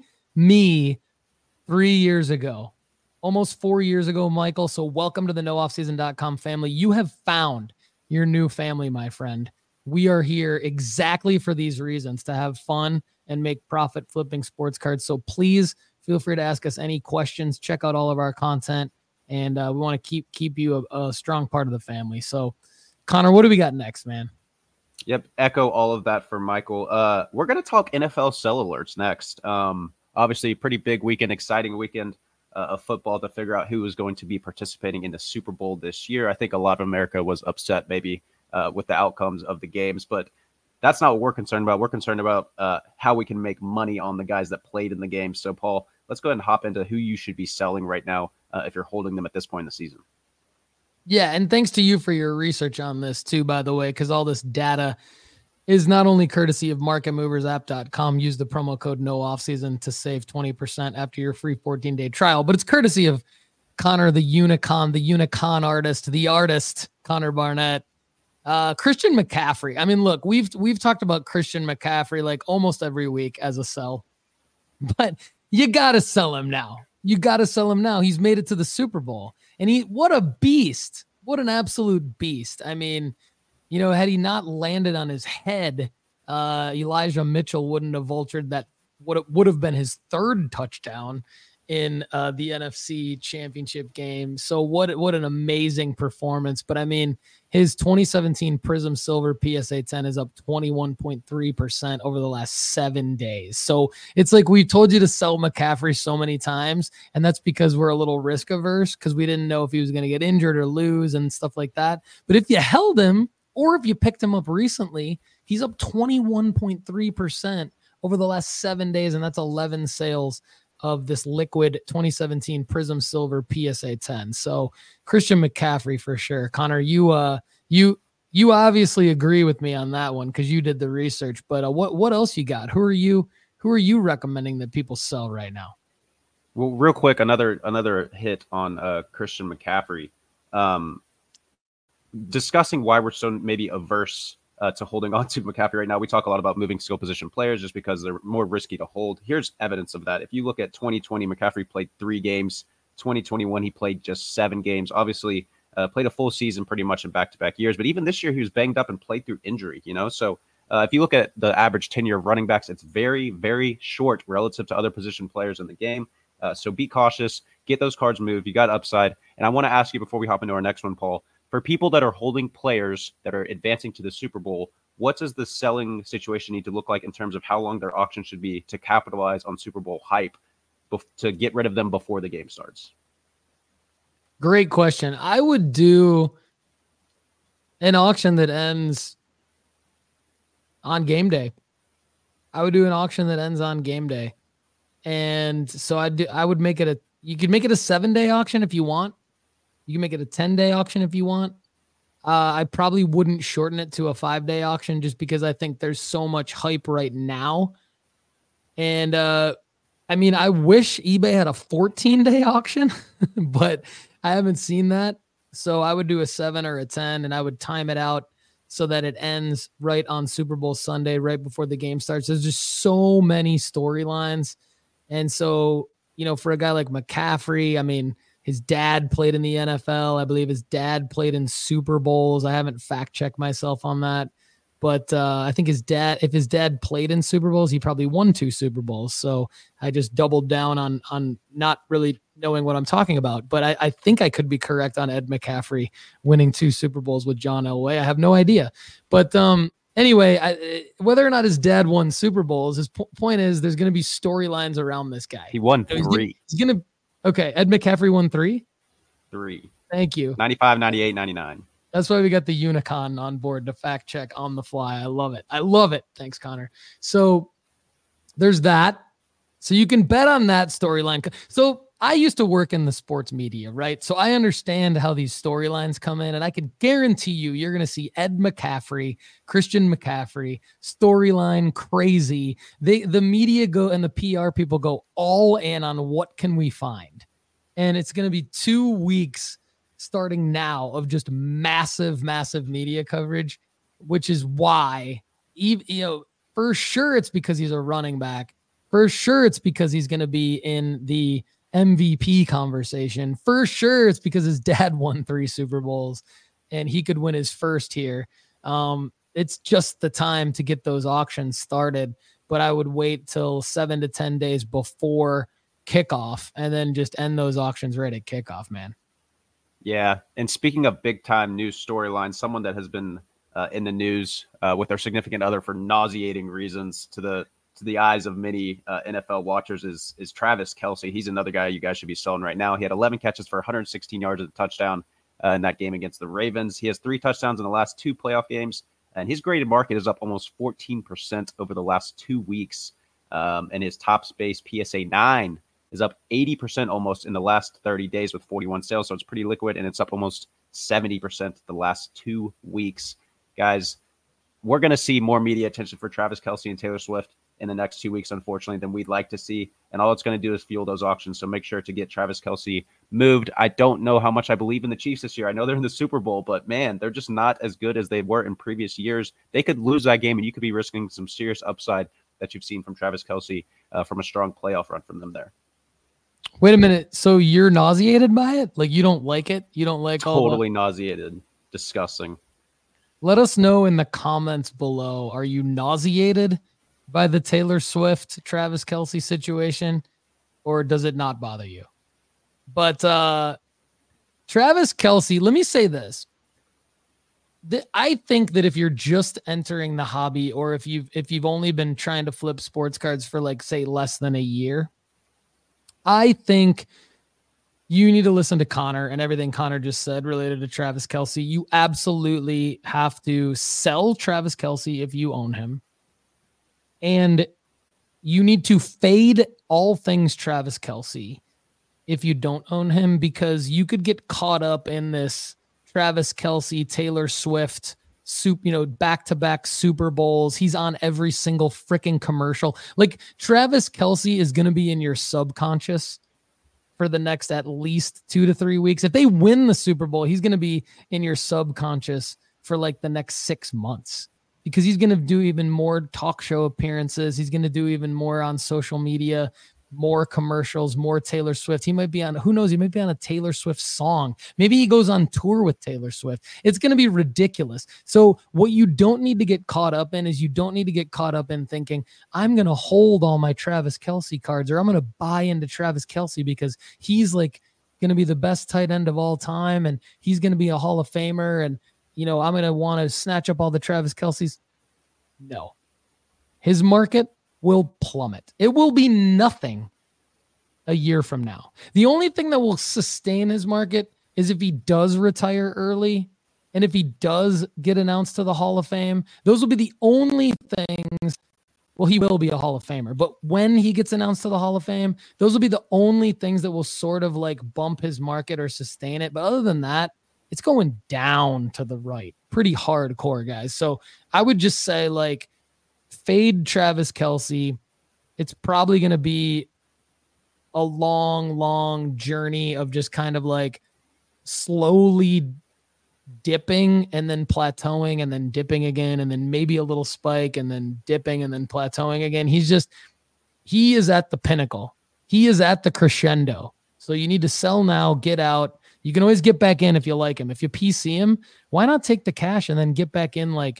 me 3 years ago. Almost 4 years ago, Michael. So welcome to the nooffseason.com family. You have found your new family, my friend. We are here exactly for these reasons, to have fun and make profit flipping sports cards. So please feel free to ask us any questions. Check out all of our content, and we want to keep you a strong part of the family. So Connor, what do we got next, man? Yep. Echo all of that for Michael. We're going to talk NFL sell alerts next. Obviously pretty big weekend, exciting weekend of football to figure out who is going to be participating in the Super Bowl this year. I think a lot of America was upset maybe with the outcomes of the games, but that's not what we're concerned about. We're concerned about how we can make money on the guys that played in the game. So Paul, let's go ahead and hop into who you should be selling right now if you're holding them at this point in the season. Yeah, and thanks to you for your research on this too, by the way, because all this data is not only courtesy of marketmoversapp.com. Use the promo code NOOFFSEASON to save 20% after your free 14-day trial. But it's courtesy of Connor, the Unicon artist, the artist, Connor Barnett. Christian McCaffrey. I mean, look, we've talked about Christian McCaffrey like almost every week as a sell. But you got to sell him now. He's made it to the Super Bowl. And what a beast. What an absolute beast. I mean, had he not landed on his head, Elijah Mitchell wouldn't have vultured that. Would have been his third touchdown in the NFC Championship game. So what an amazing performance. But I mean, his 2017 Prism Silver PSA 10 is up 21.3% over the last 7 days. So it's like we've told you to sell McCaffrey so many times, and that's because we're a little risk averse because we didn't know if he was going to get injured or lose and stuff like that. But if you held him, or if you picked him up recently, he's up 21.3% over the last 7 days, and that's 11 sales of this liquid 2017 Prism Silver PSA 10. So Christian McCaffrey for sure. Connor, you obviously agree with me on that one because you did the research. But what else you got? Who are you recommending that people sell right now? Well, real quick, another hit on Christian McCaffrey. Discussing why we're so maybe averse to holding on to McCaffrey right now. We talk a lot about moving skill position players just because they're more risky to hold. Here's evidence of that. If you look at 2020, McCaffrey played 3 games. 2021, he played just 7 games. Obviously, played a full season pretty much in back-to-back years. But even this year, he was banged up and played through injury, So if you look at the average tenure of running backs, it's very, very short relative to other position players in the game. So be cautious. Get those cards moved. You got upside. And I want to ask you before we hop into our next one, Paul, for people that are holding players that are advancing to the Super Bowl, what does the selling situation need to look like in terms of how long their auction should be to capitalize on Super Bowl hype to get rid of them before the game starts? Great question. I would do an auction that ends on game day. I would do an auction that ends on game day. And so I would make it you could make it a 7-day auction if you want. You can make it a 10-day auction if you want. I probably wouldn't shorten it to a 5-day auction just because I think there's so much hype right now. And I wish eBay had a 14-day auction, but I haven't seen that. So I would do a 7 or a 10, and I would time it out so that it ends right on Super Bowl Sunday, right before the game starts. There's just so many storylines. And so, for a guy like McCaffrey, his dad played in the NFL. I believe his dad played in Super Bowls. I haven't fact-checked myself on that. But I think if his dad played in Super Bowls, he probably won 2 Super Bowls. So I just doubled down on not really knowing what I'm talking about. But I think I could be correct on Ed McCaffrey winning 2 Super Bowls with John Elway. I have no idea. But anyway, whether or not his dad won Super Bowls, his point is there's going to be storylines around this guy. He won 3. Okay, Ed McCaffrey won 3? 3. Thank you. 95, 98, 99. That's why we got the Unicon on board to fact check on the fly. I love it. Thanks, Connor. So there's that. So you can bet on that storyline. So I used to work in the sports media, right? So I understand how these storylines come in, and I can guarantee you're going to see Ed McCaffrey, Christian McCaffrey, storyline crazy. The media go and the PR people go all in on what can we find. And it's going to be 2 weeks starting now of just massive, massive media coverage, which is why, for sure it's because he's a running back. For sure it's because he's going to be in the MVP conversation. For sure it's because his dad won 3 Super Bowls and he could win his first here. It's just the time to get those auctions started, but I would wait till 7 to 10 days before kickoff and then just end those auctions right at kickoff, man. Yeah, and speaking of big-time news storylines, someone that has been in the news with their significant other for nauseating reasons to the eyes of many NFL watchers is Travis Kelce. He's another guy you guys should be selling right now. He had 11 catches for 116 yards at a touchdown in that game against the Ravens. He has 3 touchdowns in the last 2 playoff games, and his graded market is up almost 14% over the last 2 weeks. And his top space PSA 9 is up 80% almost in the last 30 days with 41 sales. So it's pretty liquid, and it's up almost 70% the last 2 weeks. Guys, we're going to see more media attention for Travis Kelce and Taylor Swift in the next 2 weeks, unfortunately, than we'd like to see. And all it's going to do is fuel those auctions. So make sure to get Travis Kelce moved. I don't know how much I believe in the Chiefs this year. I know they're in the Super Bowl, but man, they're just not as good as they were in previous years. They could lose that game, and you could be risking some serious upside that you've seen from Travis Kelce from a strong playoff run from them there. Wait a minute. So you're nauseated by it? Like you don't like it? You don't like totally nauseated. Disgusting. Let us know in the comments below. Are you nauseated by the Taylor Swift, Travis Kelce situation, or does it not bother you? But Travis Kelce, let me say this. I think that if you're just entering the hobby, or if you've only been trying to flip sports cards for like, say, less than a year, I think you need to listen to Connor and everything Connor just said related to Travis Kelce. You absolutely have to sell Travis Kelce if you own him. And you need to fade all things Travis Kelce if you don't own him, because you could get caught up in this Travis Kelce, Taylor Swift, back-to-back Super Bowls. He's on every single freaking commercial. Like Travis Kelce is going to be in your subconscious for the next at least 2 to 3 weeks. If they win the Super Bowl, he's going to be in your subconscious for like the next 6 months, because he's going to do even more talk show appearances. He's going to do even more on social media, more commercials, more Taylor Swift. He might be on, who knows, he might be on a Taylor Swift song. Maybe he goes on tour with Taylor Swift. It's going to be ridiculous. So what you don't need to get caught up in is you don't need to get caught up in thinking, I'm going to hold all my Travis Kelce cards, or I'm going to buy into Travis Kelce because he's like going to be the best tight end of all time, and he's going to be a Hall of Famer, and I'm going to want to snatch up all the Travis Kelce's. No. His market will plummet. It will be nothing a year from now. The only thing that will sustain his market is if he does retire early, and if he does get announced to the Hall of Fame. Those will be the only things. Well, he will be a Hall of Famer, but when he gets announced to the Hall of Fame, those will be the only things that will sort of like bump his market or sustain it. But other than that, it's going down to the right pretty hardcore, guys. So I would just say, like, fade Travis Kelce. It's probably going to be a long journey of just kind of like slowly dipping and then plateauing and then dipping again, and then maybe a little spike and then dipping and then plateauing again. He is at the pinnacle. He is at the crescendo. So you need to sell now, get out. You can always get back in if you like him. If you PC him, why not take the cash and then get back in like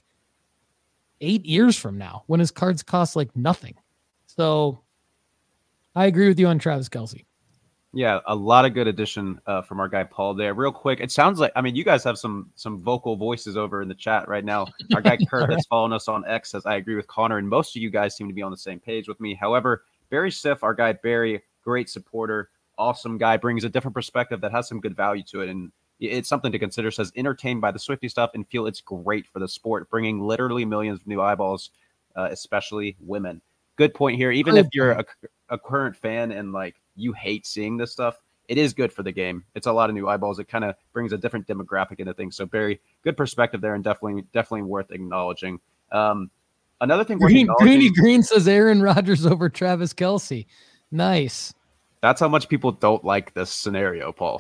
8 years from now when his cards cost like nothing? So I agree with you on Travis Kelce. Yeah, a lot of good addition from our guy Paul there. Real quick, it sounds like, I mean, you guys have some vocal voices over in the chat right now. Our guy Kurt that's following us on X says, I agree with Connor, and most of you guys seem to be on the same page with me. However, Barry Siff, our guy Barry, great supporter, awesome guy, brings a different perspective that has some good value to it, and it's something to consider. Says, entertained by the Swiftie stuff and feel it's great for the sport, bringing literally millions of new eyeballs, especially women. Good point here. Even if you're a current fan and like you hate seeing this stuff, it is good for the game. It's a lot of new eyeballs. It kind of brings a different demographic into things. So Barry, good perspective there, and definitely worth acknowledging. Another thing, Greeny Green says Aaron Rodgers over Travis Kelce. Nice. That's how much people don't like this scenario, Paul.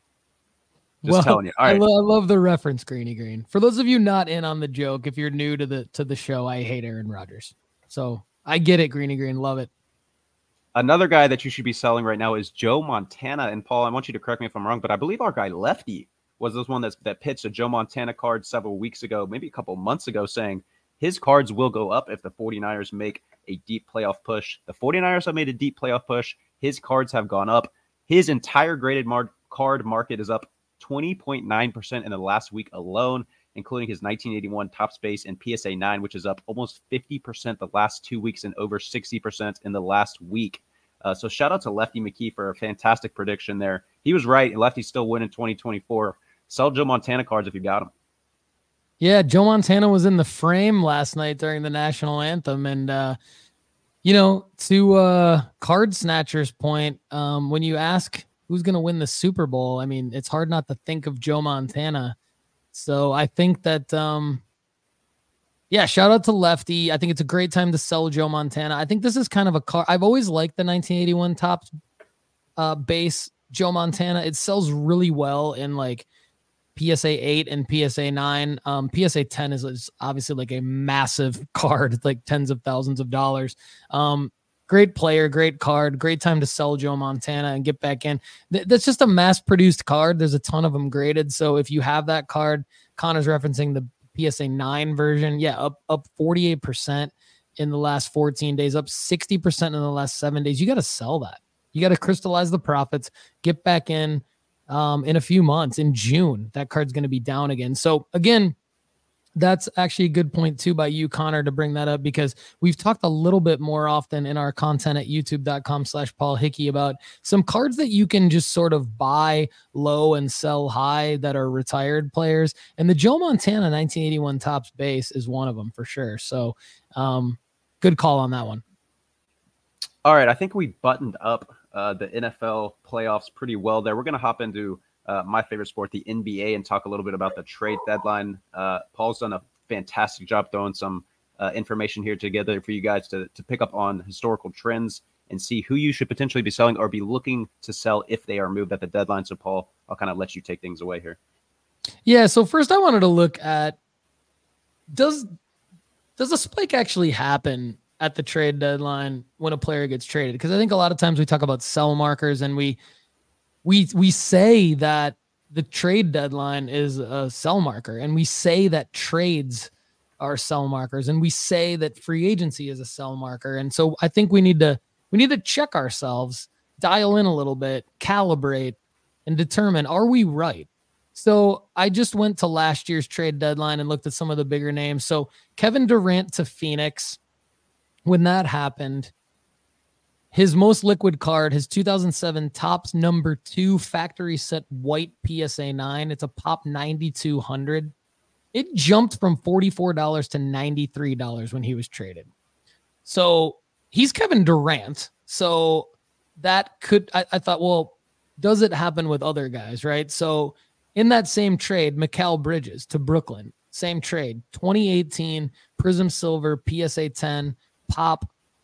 Just telling you. All right. I love the reference, Greeny Green. For those of you not in on the joke, if you're new to the show, I hate Aaron Rodgers. So I get it, Greeny Green. Love it. Another guy that you should be selling right now is Joe Montana. And Paul, I want you to correct me if I'm wrong, but I believe our guy Lefty was this one that pitched a Joe Montana card several weeks ago, maybe a couple months ago, saying his cards will go up if the 49ers make a deep playoff push. The 49ers have made a deep playoff push. His cards have gone up. His entire graded card market is up 20.9% in the last week alone, including his 1981 Topps Base and PSA 9, which is up almost 50% the last 2 weeks and over 60% in the last week. So shout out to Lefty McKee for a fantastic prediction there. He was right, and Lefty's still winning 2024. Sell Joe Montana cards if you got them. Yeah, Joe Montana was in the frame last night during the national anthem, and to Card Snatcher's point, when you ask who's going to win the Super Bowl, I mean, it's hard not to think of Joe Montana. So I think that, shout out to Lefty. I think it's a great time to sell Joe Montana. I think this is kind of a car. I've always liked the 1981 Topps base Joe Montana. It sells really well in like PSA 8 and PSA 9. PSA 10 is obviously like a massive card, like tens of thousands of dollars. Great player, great card, great time to sell Joe Montana and get back in. That's just a mass-produced card. There's a ton of them graded. So if you have that card, Connor's referencing the PSA 9 version. Yeah, up 48% in the last 14 days, up 60% in the last 7 days. You got to sell that. You got to crystallize the profits, get back in a few months. In June, that card's going to be down again. So again, that's actually a good point too by you, Connor, to bring that up, because we've talked a little bit more often in our content at youtube.com/Paul Hickey about some cards that you can just sort of buy low and sell high that are retired players. And the Joe Montana 1981 Topps base is one of them for sure. So good call on that one. All right. I think we buttoned up the NFL playoffs pretty well there. We're going to hop into my favorite sport, the NBA, and talk a little bit about the trade deadline. Paul's done a fantastic job throwing some information here together for you guys to pick up on historical trends and see who you should potentially be selling or be looking to sell if they are moved at the deadline. So, Paul, I'll kind of let you take things away here. Yeah. So first I wanted to look at, does a spike actually happen at the trade deadline when a player gets traded? Because I think a lot of times we talk about sell markers and we say that the trade deadline is a sell marker, and we say that trades are sell markers, and we say that free agency is a sell marker. And so I think we need to check ourselves, dial in a little bit, calibrate, and determine, are we right? So I just went to last year's trade deadline and looked at some of the bigger names. So Kevin Durant to Phoenix, when that happened, his most liquid card, his 2007 Topps number 2 factory set white PSA 9. It's a Pop 9200. It jumped from $44 to $93 when he was traded. So he's Kevin Durant. So that could, I thought, well, does it happen with other guys, right? So in that same trade, Mikal Bridges to Brooklyn, same trade, 2018 Prism Silver PSA 10 Pop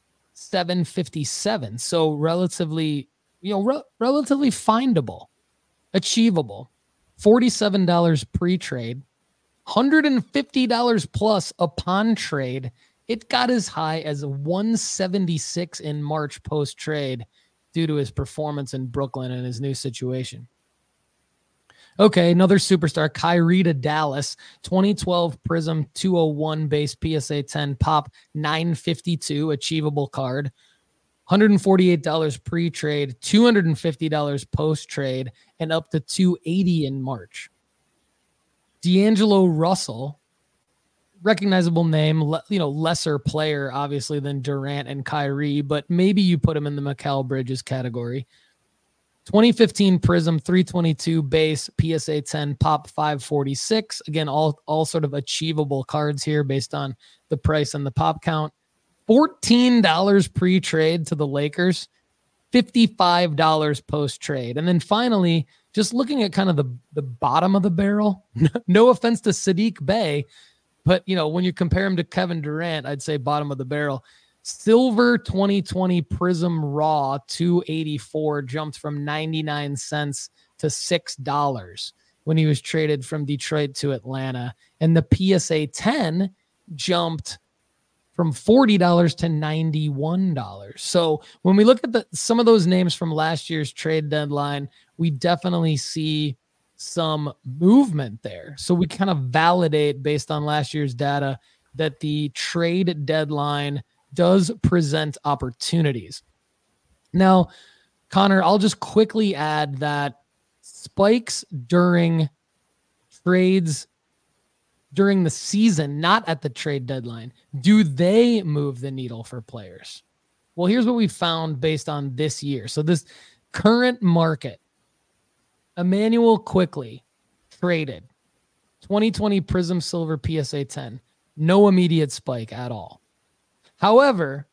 757. So relatively, relatively findable, achievable. $47 pre-trade, $150 plus upon trade. It got as high as $176 in March post-trade due to his performance in Brooklyn and his new situation. Okay, another superstar, Kyrie to Dallas, 2012 Prism 201 base PSA 10 Pop 952 achievable card, $148 pre-trade, $250 post-trade, and up to $280 in March. D'Angelo Russell, recognizable name, lesser player obviously than Durant and Kyrie, but maybe you put him in the Mikal Bridges category. 2015 Prism 322 base PSA 10 Pop 546. Again, all sort of achievable cards here based on the price and the pop count. $14 pre-trade to the Lakers, $55 post-trade. And then finally, just looking at kind of the bottom of the barrel, no offense to Sadiq Bey, but when you compare him to Kevin Durant, I'd say bottom of the barrel. Silver 2020 Prism Raw 284 jumped from 99 cents to $6 when he was traded from Detroit to Atlanta. And the PSA 10 jumped from $40 to $91. So when we look at some of those names from last year's trade deadline, we definitely see some movement there. So we kind of validate based on last year's data that the trade deadline does present opportunities. Now, Connor, I'll just quickly add that spikes during trades during the season, not at the trade deadline, do they move the needle for players? Well, here's what we found based on this year. So this current market, Emmanuel Quickley traded 2020 Prism Silver PSA 10, no immediate spike at all. However,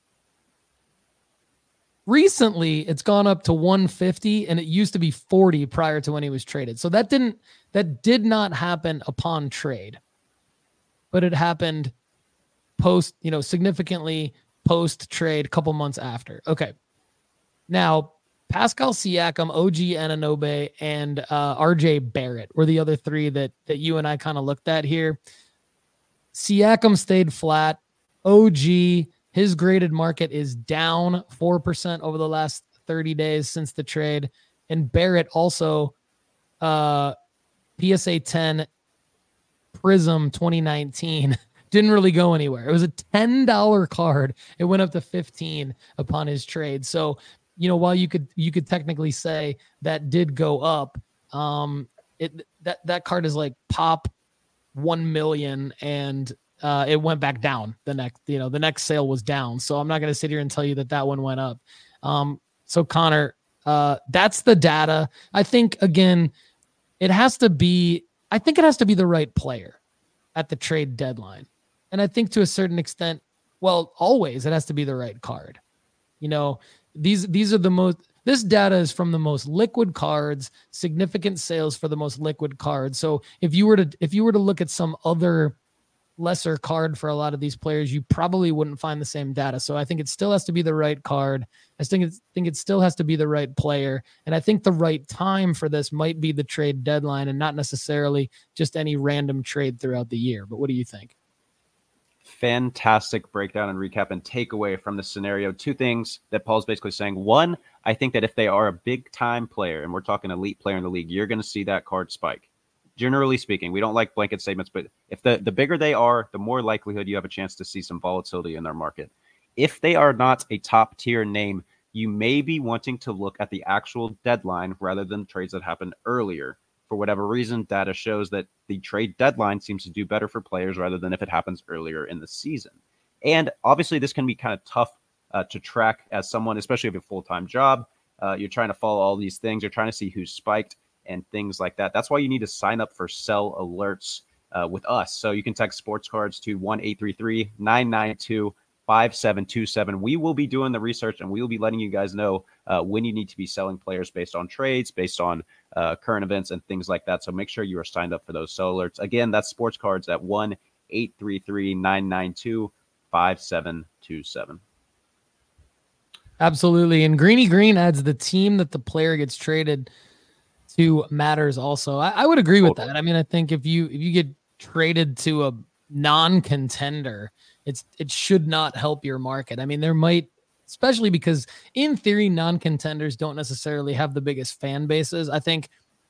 recently it's gone up to 150 and it used to be 40 prior to when he was traded. So that did not happen upon trade, but it happened significantly post trade, a couple months after. Okay. Now, Pascal Siakam, OG Anunoby, and RJ Barrett were the other three that you and I kind of looked at here. Siakam stayed flat. OG, his graded market is down 4% over the last 30 days since the trade. And Barrett also, PSA 10 Prism 2019, didn't really go anywhere. It was a $10 card. It went up to $15 upon his trade. So, while you could technically say that did go up, that card is like Pop 1 million and it went back down. The next sale was down. So I'm not going to sit here and tell you that one went up. So Connor, that's the data. I think again, it has to be the right player at the trade deadline. And I think to a certain extent, well, always it has to be the right card. These are this data is from the most liquid cards, significant sales for the most liquid cards. So if you were to look at some other lesser card for a lot of these players, you probably wouldn't find the same data. So I think it still has to be the right card. I think it still has to be the right player. And I think the right time for this might be the trade deadline and not necessarily just any random trade throughout the year. But what do you think? Fantastic breakdown and recap and takeaway from the scenario. Two things that Paul's basically saying. One, I think that if they are a big time player, and we're talking elite player in the league, you're going to see that card spike. Generally speaking, we don't like blanket statements, but if the bigger they are, the more likelihood you have a chance to see some volatility in their market. If they are not a top tier name, you may be wanting to look at the actual deadline rather than trades that happen earlier. For whatever reason, data shows that the trade deadline seems to do better for players rather than if it happens earlier in the season. And obviously, this can be kind of tough to track as someone, especially if you have a full-time job. You're trying to follow all these things. You're trying to see who's spiked and things like that. That's why you need to sign up for sell alerts with us. So you can text sports cards to 1-833-992-5727. We will be doing the research and we will be letting you guys know when you need to be selling players based on trades, based on current events and things like that. So make sure you are signed up for those sell alerts. Again, that's sports cards at 1-833-992-5727. Absolutely. And Greeny Green adds the team that the player gets traded to matters also. I would agree with that. I mean, I think if you get traded to a non-contender, it should not help your market. I mean, there might, especially because in theory, non-contenders don't necessarily have the biggest fan bases. I think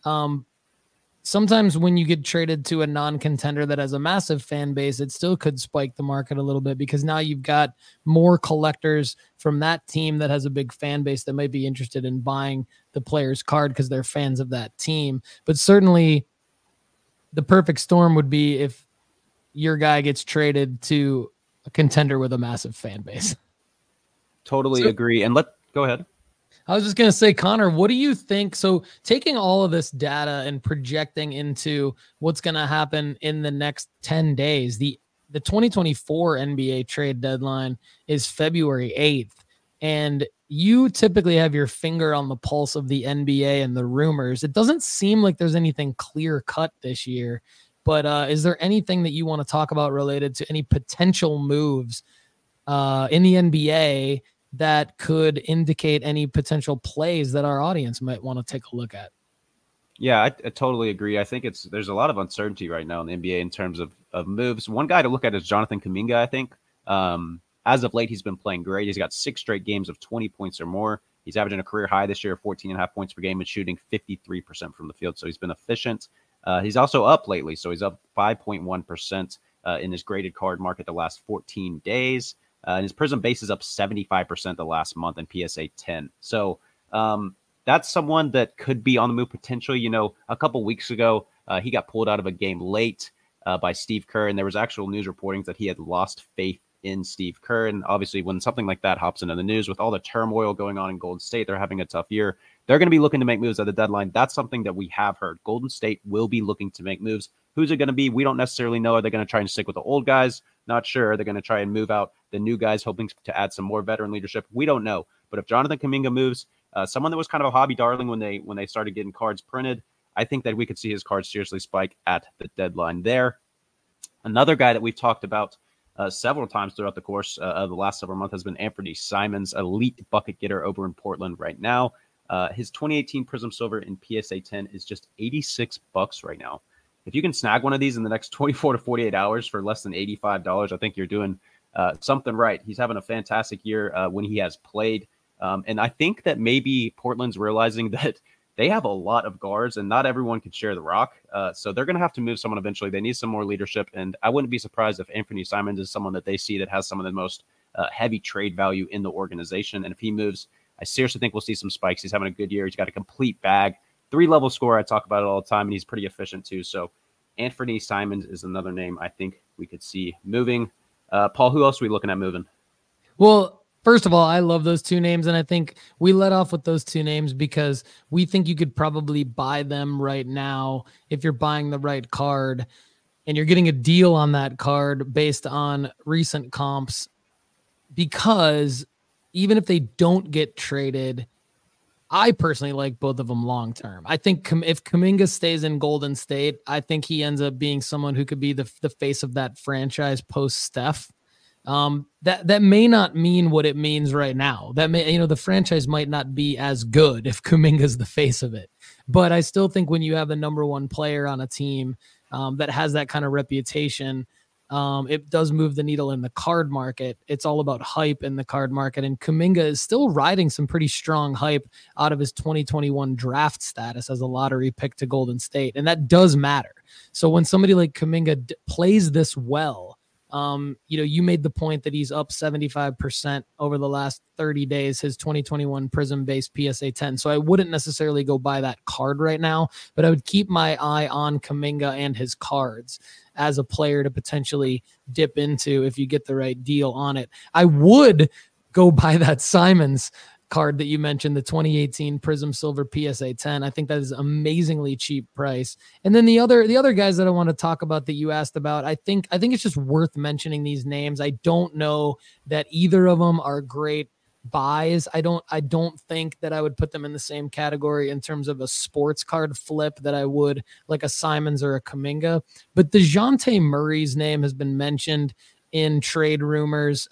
sometimes when you get traded to a non-contender that has a massive fan base, it still could spike the market a little bit because now you've got more collectors from that team that has a big fan base that might be interested in buying the player's card because they're fans of that team. But certainly the perfect storm would be if your guy gets traded to a contender with a massive fan base. Totally agree. And go ahead. I was just going to say, Connor, what do you think? So taking all of this data and projecting into what's going to happen in the next 10 days, the 2024 NBA trade deadline is February 8th. And you typically have your finger on the pulse of the NBA and the rumors. It doesn't seem like there's anything clear cut this year, but is there anything that you want to talk about related to any potential moves in the NBA that could indicate any potential plays that our audience might want to take a look at? Yeah, I totally agree. I think there's a lot of uncertainty right now in the NBA in terms of moves. One guy to look at is Jonathan Kuminga, I think. As of late, he's been playing great. He's got 6 straight games of 20 points or more. He's averaging a career high this year, 14.5 points per game and shooting 53% from the field. So he's been efficient. He's also up lately. So he's up 5.1% in his graded card market the last 14 days. And his Prism base is up 75% the last month in PSA 10. So that's someone that could be on the move potentially. You know, a couple weeks ago, he got pulled out of a game late by Steve Kerr, and there was actual news reporting that he had lost faith in Steve Kerr. And obviously, when something like that hops into the news with all the turmoil going on in Golden State, they're having a tough year. They're going to be looking to make moves at the deadline. That's something that we have heard. Golden State will be looking to make moves. Who's it going to be? We don't necessarily know. Are they going to try and stick with the old guys? Not sure. They're going to try and move out the new guys, hoping to add some more veteran leadership. We don't know. But if Jonathan Kuminga moves, someone that was kind of a hobby darling when they started getting cards printed, I think that we could see his cards seriously spike at the deadline there. Another guy that we've talked about several times throughout the course of the last several months has been Anthony Simons, elite bucket getter over in Portland right now. His 2018 Prism Silver in PSA 10 is just $86 right now. If you can snag one of these in the next 24 to 48 hours for less than $85, I think you're doing something right. He's having a fantastic year when he has played. And I think that maybe Portland's realizing that they have a lot of guards and not everyone can share the rock. So they're going to have to move someone eventually. They need some more leadership. And I wouldn't be surprised if Anthony Simons is someone that they see that has some of the most heavy trade value in the organization. And if he moves, I seriously think we'll see some spikes. He's having a good year. He's got a complete bag. 3-level scorer. I talk about it all the time, and he's pretty efficient too. So Anthony Simons is another name I think we could see moving. Paul, who else are we looking at moving? Well, first of all, I love those two names, and I think we let off with those two names because we think you could probably buy them right now if you're buying the right card, and you're getting a deal on that card based on recent comps, because even if they don't get traded, I personally like both of them long term. I think if Kuminga stays in Golden State, I think he ends up being someone who could be the face of that franchise post Steph. That may not mean what it means right now. That may, the franchise might not be as good if Kuminga's the face of it. But I still think when you have the number one player on a team that has that kind of reputation, it does move the needle in the card market. It's all about hype in the card market. And Kuminga is still riding some pretty strong hype out of his 2021 draft status as a lottery pick to Golden State. And that does matter. So when somebody like Kuminga plays this well, you made the point that he's up 75% over the last 30 days, his 2021 Prism-based PSA 10. So I wouldn't necessarily go buy that card right now, but I would keep my eye on Kuminga and his cards as a player to potentially dip into if you get the right deal on it. I would go buy that Simons card that you mentioned, the 2018 Prism Silver PSA 10. I think that is amazingly cheap price. And then the other guys that I want to talk about that you asked about, I think it's just worth mentioning these names. I don't know that either of them are great buys. I don't think that I would put them in the same category in terms of a sports card flip that I would like a Simons or a Kuminga. But DeJounte Murray's name has been mentioned in trade rumors,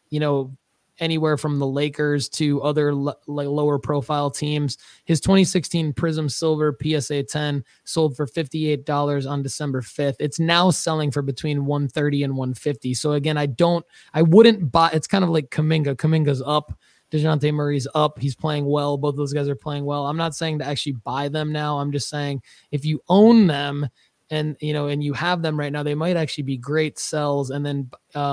anywhere from the Lakers to other lower profile teams. His 2016 Prism Silver PSA 10 sold for $58 on December 5th. It's now selling for between $130 and $150. So again, I wouldn't buy. It's kind of like Kuminga. Kuminga's up. DeJounte Murray's up. He's playing well. Both those guys are playing well. I'm not saying to actually buy them now. I'm just saying if you own them and you have them right now, they might actually be great sells. And then,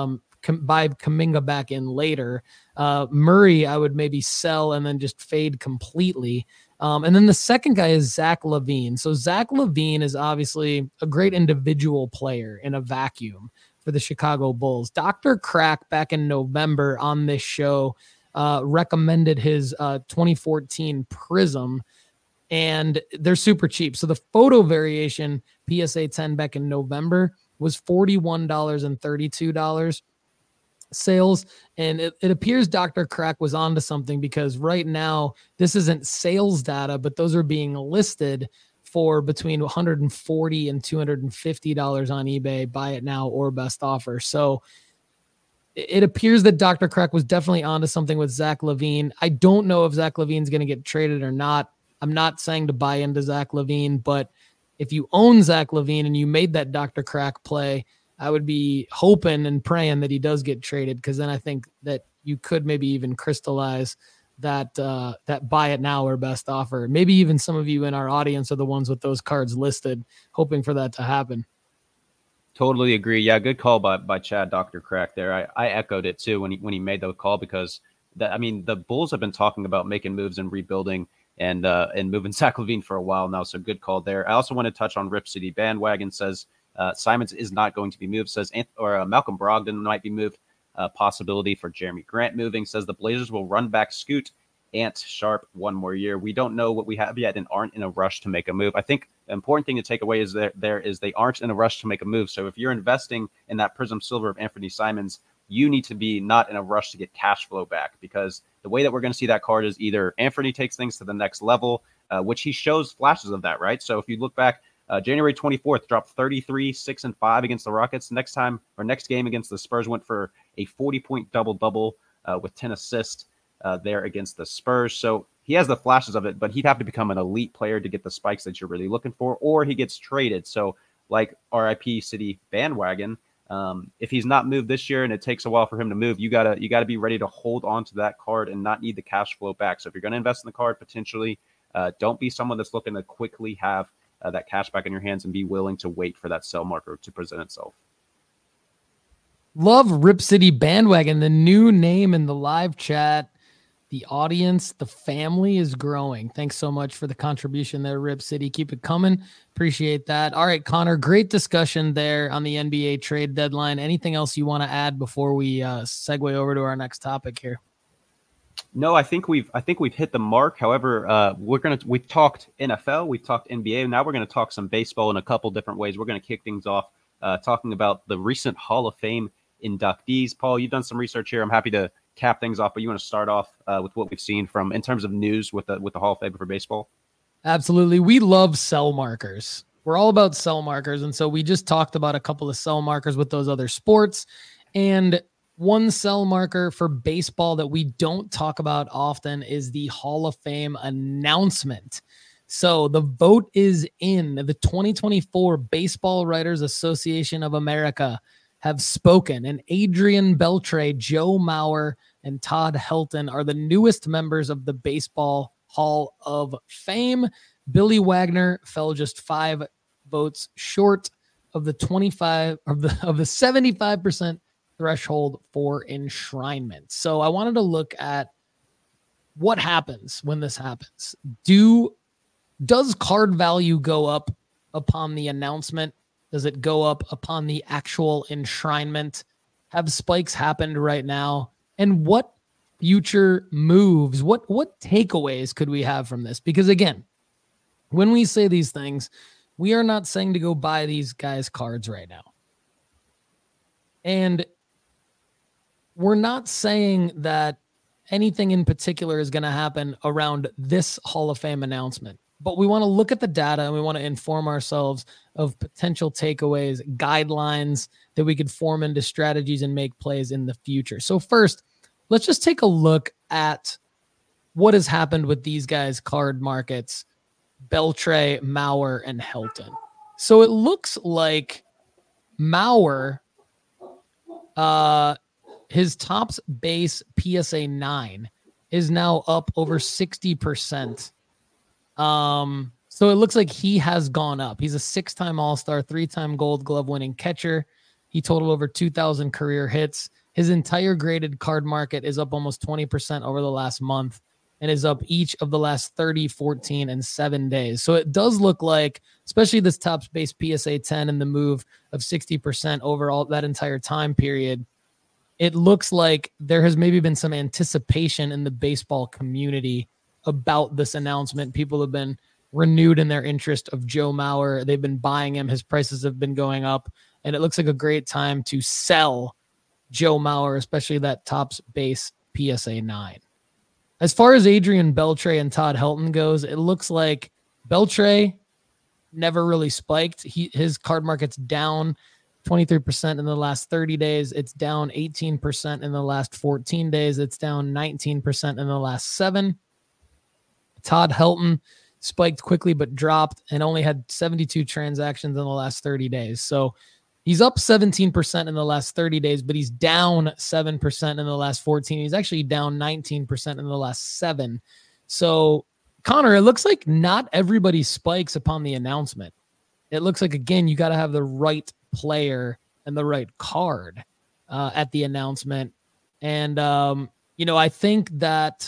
buy Kuminga back in later. Murray, I would maybe sell and then just fade completely. And then the second guy is Zach LaVine. So Zach LaVine is obviously a great individual player in a vacuum for the Chicago Bulls. Dr. Crack back in November on this show recommended his 2014 Prism, and they're super cheap. So the photo variation PSA 10 back in November was $41 and $32 sales. And it appears Dr. Crack was onto something, because right now this isn't sales data, but those are being listed for between $140 and $250 on eBay, buy it now or best offer. So it appears that Dr. Crack was definitely onto something with Zach LaVine. I don't know if Zach LaVine's going to get traded or not. I'm not saying to buy into Zach LaVine, but if you own Zach LaVine and you made that Dr. Crack play, I would be hoping and praying that he does get traded, because then I think that you could maybe even crystallize that buy it now or best offer. Maybe even some of you in our audience are the ones with those cards listed, hoping for that to happen. Totally agree. Yeah, good call by Chad, Dr. Crack there. I echoed it too when he made the call, because the Bulls have been talking about making moves and rebuilding and moving Zach LaVine for a while now. So good call there. I also want to touch on Rip City Bandwagon. Says Simons is not going to be moved. Says Malcolm Brogdon might be moved. Possibility for Jeremy Grant moving. Says the Blazers will run back Scoot Ant Sharp one more year. We don't know what we have yet and aren't in a rush to make a move. I think the important thing to take away is they aren't in a rush to make a move. So if you're investing in that Prism Silver of Anthony Simons, you need to be not in a rush to get cash flow back, because the way that we're going to see that card is either Anthony takes things to the next level, which he shows flashes of that, right? So if you look back, January 24th, dropped 33, 6 and 5 against the Rockets. Next game against the Spurs went for a 40-point double-double with 10 assists there against the Spurs. So he has the flashes of it, but he'd have to become an elite player to get the spikes that you're really looking for, or he gets traded. So like RIP City Bandwagon, if he's not moved this year and it takes a while for him to move, you gotta be ready to hold on to that card and not need the cash flow back. So if you're going to invest in the card, potentially, don't be someone that's looking to quickly have that cash back in your hands, and be willing to wait for that sell marker to present itself. Love Rip City Bandwagon, the new name in the live chat. The audience, the family is growing. Thanks so much for the contribution there, Rip City. Keep it coming. Appreciate that. All right, Connor, great discussion there on the NBA trade deadline. Anything else you want to add before we segue over to our next topic here? No, I think we've hit the mark. However, we've talked NFL, we've talked NBA. Now we're going to talk some baseball in a couple different ways. We're going to kick things off talking about the recent Hall of Fame inductees. Paul, you've done some research here. I'm happy to cap things off, but you want to start off with what we've seen from in terms of news with the Hall of Fame for baseball? Absolutely. We love sell markers. We're all about sell markers. And so we just talked about a couple of sell markers with those other sports. And one sell marker for baseball that we don't talk about often is the Hall of Fame announcement. So the vote is in. The 2024 Baseball Writers Association of America have spoken, and Adrian Beltre, Joe Mauer, and Todd Helton are the newest members of the Baseball Hall of Fame. Billy Wagner fell just 5 votes short of the 75% threshold for enshrinement. So I wanted to look at what happens when this happens. Does card value go up upon the announcement? Does it go up upon the actual enshrinement? Have spikes happened right now? And what future moves, what takeaways could we have from this? Because again, when we say these things, we are not saying to go buy these guys' cards right now. And we're not saying that anything in particular is going to happen around this Hall of Fame announcement. But we want to look at the data and we want to inform ourselves of potential takeaways, guidelines that we could form into strategies and make plays in the future. So first, let's just take a look at what has happened with these guys' card markets, Beltre, Mauer, and Helton. So it looks like Mauer, his Topps base PSA 9 is now up over 60%. So it looks like he has gone up. He's a 6-time All-Star, 3-time Gold Glove winning catcher. He totaled over 2,000 career hits. His entire graded card market is up almost 20% over the last month and is up each of the last 30, 14, and 7 days. So it does look like, especially this Topps base PSA 10 and the move of 60% over all that entire time period, it looks like there has maybe been some anticipation in the baseball community about this announcement. People have been renewed in their interest of Joe Mauer. They've been buying him. His prices have been going up, and it looks like a great time to sell Joe Mauer, especially that Topps base PSA 9. As far as Adrian Beltre and Todd Helton goes, it looks like Beltre never really spiked. His card market's down 23% in the last 30 days. It's down 18% in the last 14 days. It's down 19% in the last 7. Todd Helton spiked quickly but dropped and only had 72 transactions in the last 30 days. So he's up 17% in the last 30 days, but he's down 7% in the last 14. He's actually down 19% in the last 7. So, Connor, it looks like not everybody spikes upon the announcement. It looks like, again, you got to have the right player and the right card at the announcement. And, I think that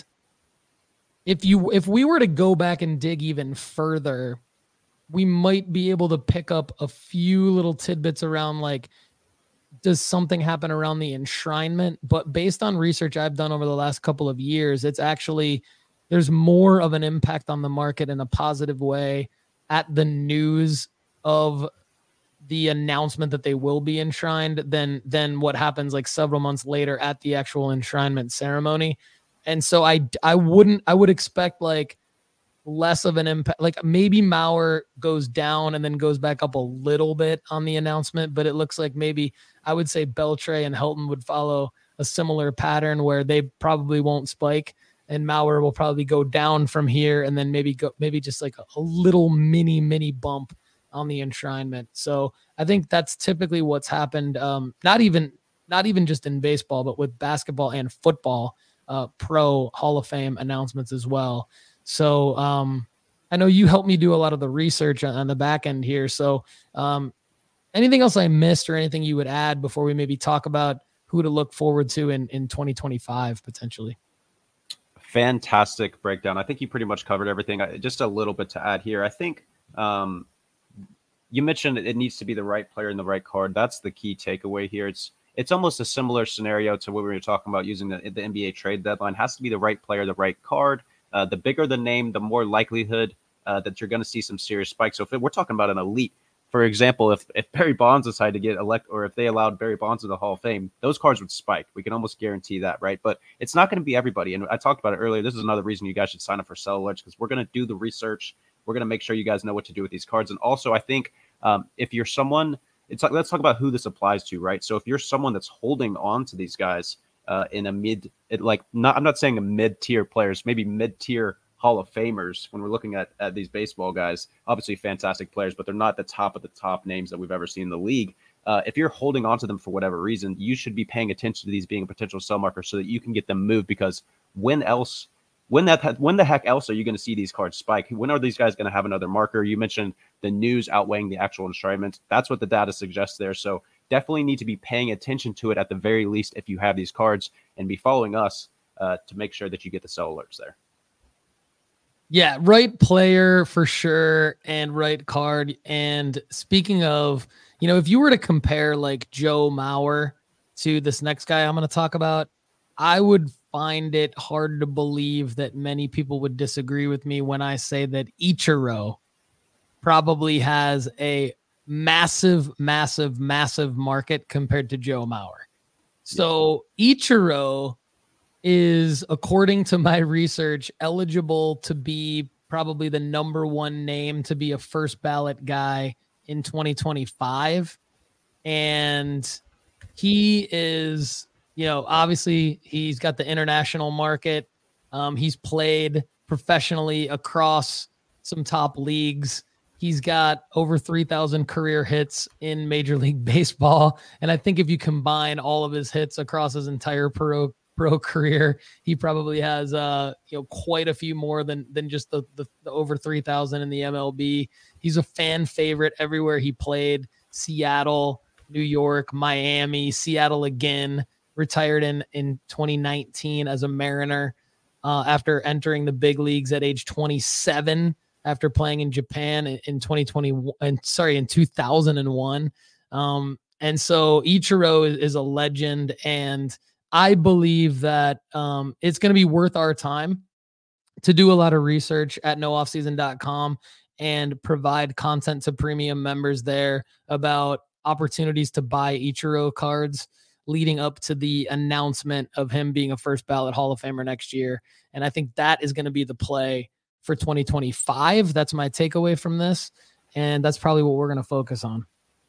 if we were to go back and dig even further, we might be able to pick up a few little tidbits around, like, does something happen around the enshrinement? But based on research I've done over the last couple of years, it's actually, there's more of an impact on the market in a positive way at the news of the announcement that they will be enshrined than what happens like several months later at the actual enshrinement ceremony. And so I would expect like less of an impact. Like maybe Mauer goes down and then goes back up a little bit on the announcement, but it looks like maybe I would say Beltre and Helton would follow a similar pattern where they probably won't spike, and Mauer will probably go down from here and then maybe just like a little mini bump on the enshrinement. So I think that's typically what's happened. Not even just in baseball, but with basketball and football, pro Hall of Fame announcements as well. So I know you helped me do a lot of the research on the back end here. So anything else I missed or anything you would add before we maybe talk about who to look forward to in 2025 potentially? Fantastic breakdown. I think you pretty much covered everything. Just a little bit to add here. I think you mentioned it needs to be the right player and the right card. That's the key takeaway here. It's almost a similar scenario to what we were talking about using the NBA trade deadline. It has to be the right player, the right card. The bigger the name, the more likelihood that you're going to see some serious spikes. So if we're talking about an elite for example, if Barry Bonds decided to get elected, or if they allowed Barry Bonds to the Hall of Fame, those cards would spike. We can almost guarantee that, right? But it's not going to be everybody. And I talked about it earlier. This is another reason you guys should sign up for Sell Alerts, because we're going to do the research. We're going to make sure you guys know what to do with these cards. And also, I think if you're someone, let's talk about who this applies to, right? So if you're someone that's holding on to these guys in a I'm not saying a mid-tier players, maybe mid-tier Hall of Famers when we're looking at these baseball guys, obviously fantastic players, but they're not the top of the top names that we've ever seen in the league. If you're holding on to them for whatever reason, you should be paying attention to these being a potential sell marker so that you can get them moved, because when the heck else are you going to see these cards spike? When are these guys going to have another marker? You mentioned the news outweighing the actual enshrinement. That's what the data suggests there. So definitely need to be paying attention to it at the very least if you have these cards, and be following us to make sure that you get the sell alerts there. Yeah, right player for sure, and right card. And speaking of, if you were to compare like Joe Mauer to this next guy I'm going to talk about, I would find it hard to believe that many people would disagree with me when I say that Ichiro probably has a massive market compared to Joe Mauer. So Ichiro is, according to my research, eligible to be probably the number one name to be a first ballot guy in 2025. And he is, obviously he's got the international market. He's played professionally across some top leagues. He's got over 3,000 career hits in Major League Baseball. And I think if you combine all of his hits across his entire pro career, he probably has quite a few more than just the over 3,000 in the MLB. He's a fan favorite everywhere he played. Seattle, New York, Miami, Seattle again. Retired in 2019 as a Mariner after entering the big leagues at age 27 after playing in Japan in 2001. And so Ichiro is a legend, and I believe that it's going to be worth our time to do a lot of research at nooffseason.com and provide content to premium members there about opportunities to buy Ichiro cards leading up to the announcement of him being a first ballot Hall of Famer next year. And I think that is going to be the play for 2025. That's my takeaway from this. And that's probably what we're going to focus on.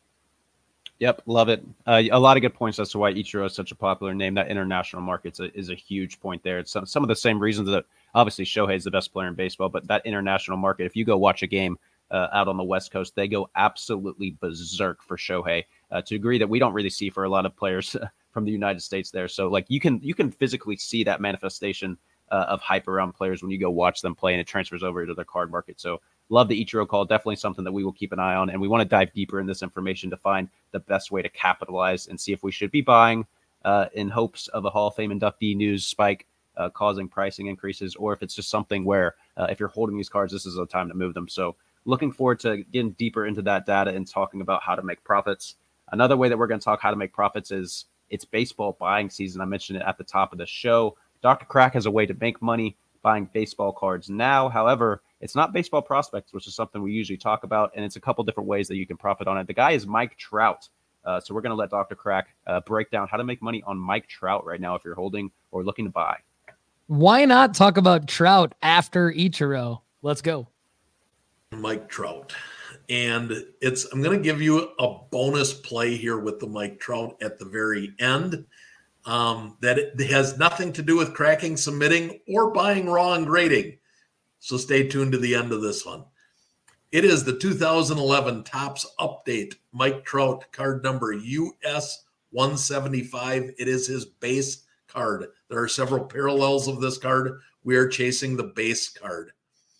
Yep, love it. A lot of good points as to why Ichiro is such a popular name. That international market is a huge point there. It's some of the same reasons that obviously Shohei is the best player in baseball, but that international market, if you go watch a game out on the West Coast, they go absolutely berserk for Shohei to a degree that we don't really see for a lot of players from the United States there. So like you can physically see that manifestation of hype around players when you go watch them play, and it transfers over to their card market. So love the Ichiro call. Definitely something that we will keep an eye on, and we want to dive deeper in this information to find the best way to capitalize and see if we should be buying in hopes of a Hall of Fame inductee news spike causing pricing increases, or if it's just something where if you're holding these cards, this is the time to move them. So looking forward to getting deeper into that data and talking about how to make profits. Another way that we're going to talk how to make profits is it's baseball buying season. I mentioned it at the top of the show. Dr. Crack has a way to make money buying baseball cards now. However, it's not baseball prospects, which is something we usually talk about, and it's a couple different ways that you can profit on it. The guy is Mike Trout. So we're going to let Dr. Crack break down how to make money on Mike Trout right now if you're holding or looking to buy. Why not talk about Trout after Ichiro? Let's go. Mike Trout. And I'm going to give you a bonus play here with the Mike Trout at the very end. That it has nothing to do with cracking, submitting, or buying raw and grading. So stay tuned to the end of this one. It is the 2011 Topps Update Mike Trout card number US 175. It is his base card. There are several parallels of this card. We are chasing the base card.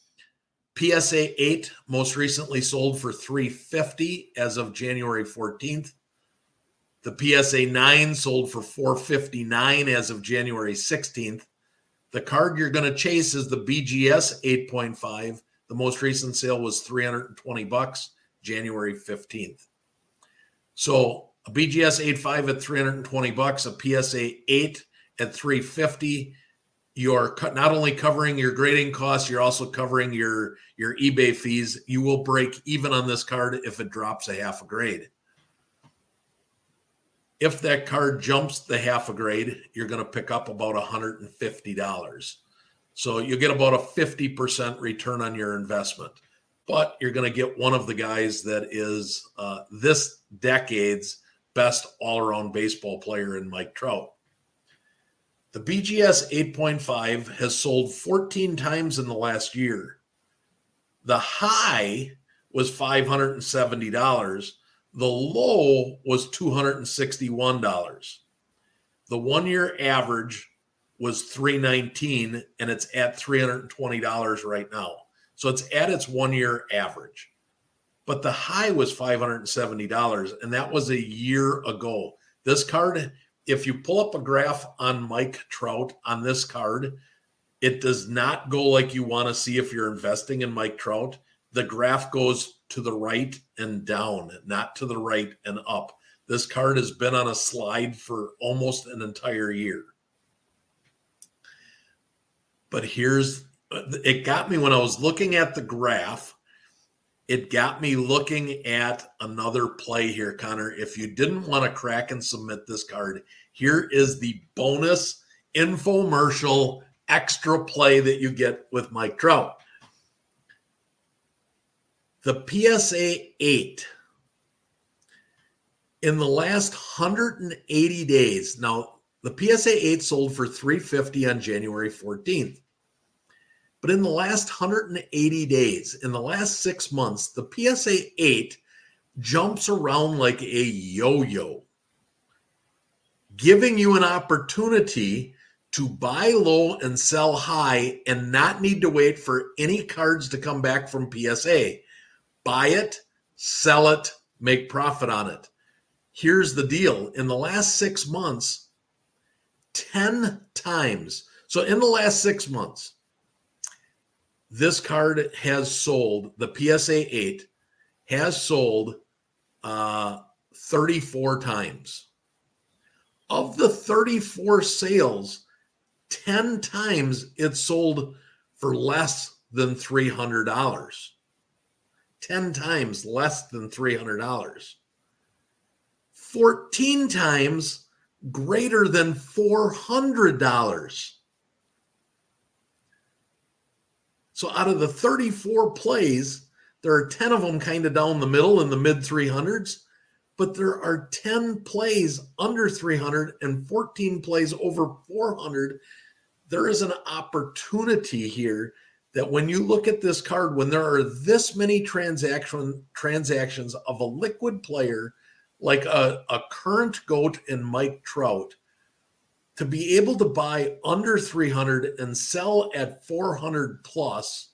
PSA 8 most recently sold for $350 as of January 14th. The PSA 9 sold for $459 as of January 16th. The card you're going to chase is the BGS 8.5. The most recent sale was $320, January 15th. So a BGS 8.5 at $320, a PSA 8 at $350. you're not only covering your grading costs, you're also covering your eBay fees. You will break even on this card if it drops a half a grade. If that card jumps the half a grade, you're going to pick up about $150. So you get about a 50% return on your investment. But you're going to get one of the guys that is this decade's best all-around baseball player in Mike Trout. The BGS 8.5 has sold 14 times in the last year. The high was $570. The low was $261. The 1 year average was $319, and it's at $320 right now. So it's at its 1 year average. But the high was $570, and that was a year ago. This card, if you pull up a graph on Mike Trout on this card, it does not go like you want to see if you're investing in Mike Trout. The graph goes to the right and down, not to the right and up. This card has been on a slide for almost an entire year. But it got me when I was looking at the graph, it got me looking at another play here, Connor. If you didn't want to crack and submit this card, here is the bonus infomercial extra play that you get with Mike Trout. The PSA 8 in the last 180 days. Now, the PSA 8 sold for $350 on January 14th. But in the last 180 days, in the last 6 months, the PSA 8 jumps around like a yo-yo, giving you an opportunity to buy low and sell high and not need to wait for any cards to come back from PSA. Buy it, sell it, make profit on it. Here's the deal. In the last 6 months, 10 times. So in the last 6 months, this card has sold, the PSA 8 has sold 34 times. Of the 34 sales, 10 times it sold for less than $300. 10 times less than $300. 14 times greater than $400. So out of the 34 plays, there are 10 of them kind of down the middle in the mid 300s, but there are 10 plays under 300 and 14 plays over 400. There is an opportunity here that when you look at this card, when there are this many transactions of a liquid player like a current GOAT in Mike Trout, to be able to buy under 300 and sell at 400 plus,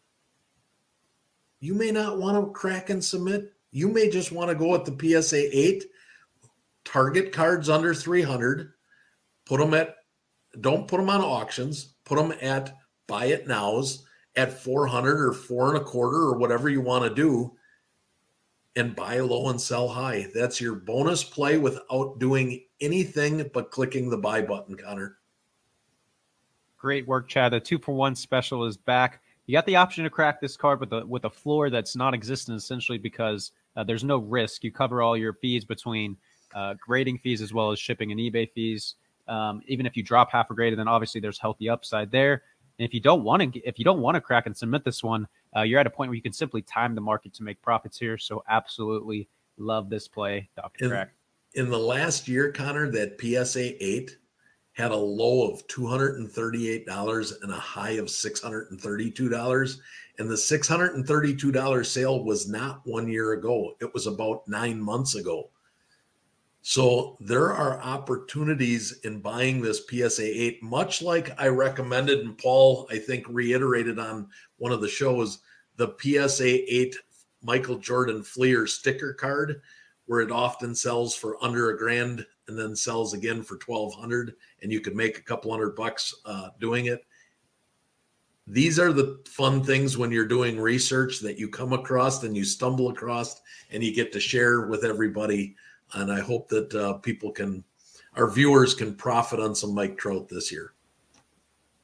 you may not want to crack and submit. You may just want to go at the PSA 8, target cards under 300, don't put them on auctions, put them at buy it nows at 400 or 4.25 or whatever you want to do, and buy low and sell high. That's your bonus play without doing anything but clicking the buy button, Connor. Great work, Chad. The 2-for-1 special is back. You got the option to crack this card with a floor that's non-existent, essentially because there's no risk. You cover all your fees between grading fees as well as shipping and eBay fees. Even if you drop half a grade, then obviously there's healthy upside there. And if you don't want to crack and submit this one, you're at a point where you can simply time the market to make profits here. So absolutely love this play, Dr. Crack. In the last year, Connor, that PSA 8 had a low of $238 and a high of $632. And the $632 sale was not 1 year ago. It was about 9 months ago. So there are opportunities in buying this PSA 8, much like I recommended, and Paul, I think, reiterated on one of the shows, the PSA 8 Michael Jordan Fleer sticker card, where it often sells for under $1,000 and then sells again for $1,200, and you could make a couple $100 doing it. These are the fun things when you're doing research that you come across and you stumble across and you get to share with everybody. And I hope that our viewers can profit on some Mike Trout this year.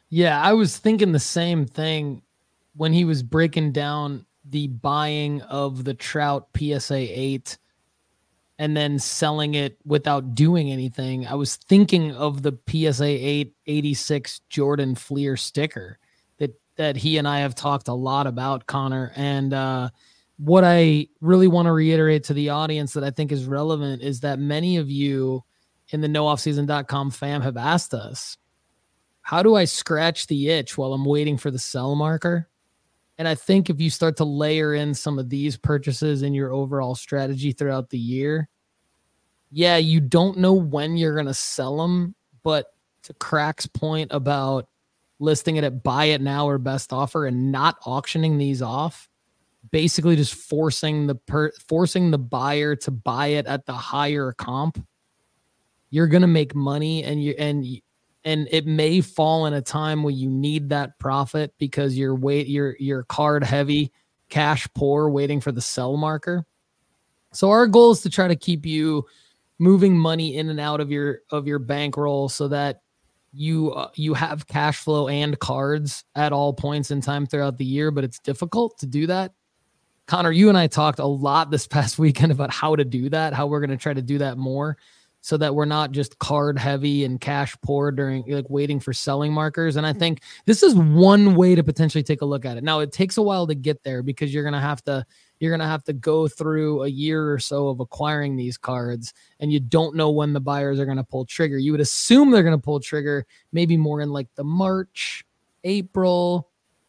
Yeah, I was thinking the same thing when he was breaking down the buying of the Trout PSA 8 and then selling it without doing anything. I was thinking of the PSA 8 86 Jordan Fleer sticker that he and I have talked a lot about, Connor. And what I really want to reiterate to the audience that I think is relevant is that many of you in the nooffseason.com fam have asked us, how do I scratch the itch while I'm waiting for the sell marker? And I think if you start to layer in some of these purchases in your overall strategy throughout the year, yeah, you don't know when you're going to sell them, but to Crack's point about listing it at buy it now or best offer and not auctioning these off, basically just forcing the buyer to buy it at the higher comp, you're going to make money, and it may fall in a time where you need that profit because you're card heavy, cash poor, waiting for the sell marker. So our goal is to try to keep you moving money in and out of your bankroll so that you have cash flow and cards at all points in time throughout the year, but it's difficult to do that. Connor, you and I talked a lot this past weekend about how to do that, how we're going to try to do that more so that we're not just card heavy and cash poor during waiting for selling markers. And I think this is one way to potentially take a look at it. Now it takes a while to get there because you're going to have to go through a year or so of acquiring these cards, and you don't know when the buyers are going to pull trigger. You would assume they're going to pull trigger maybe more in the March, April,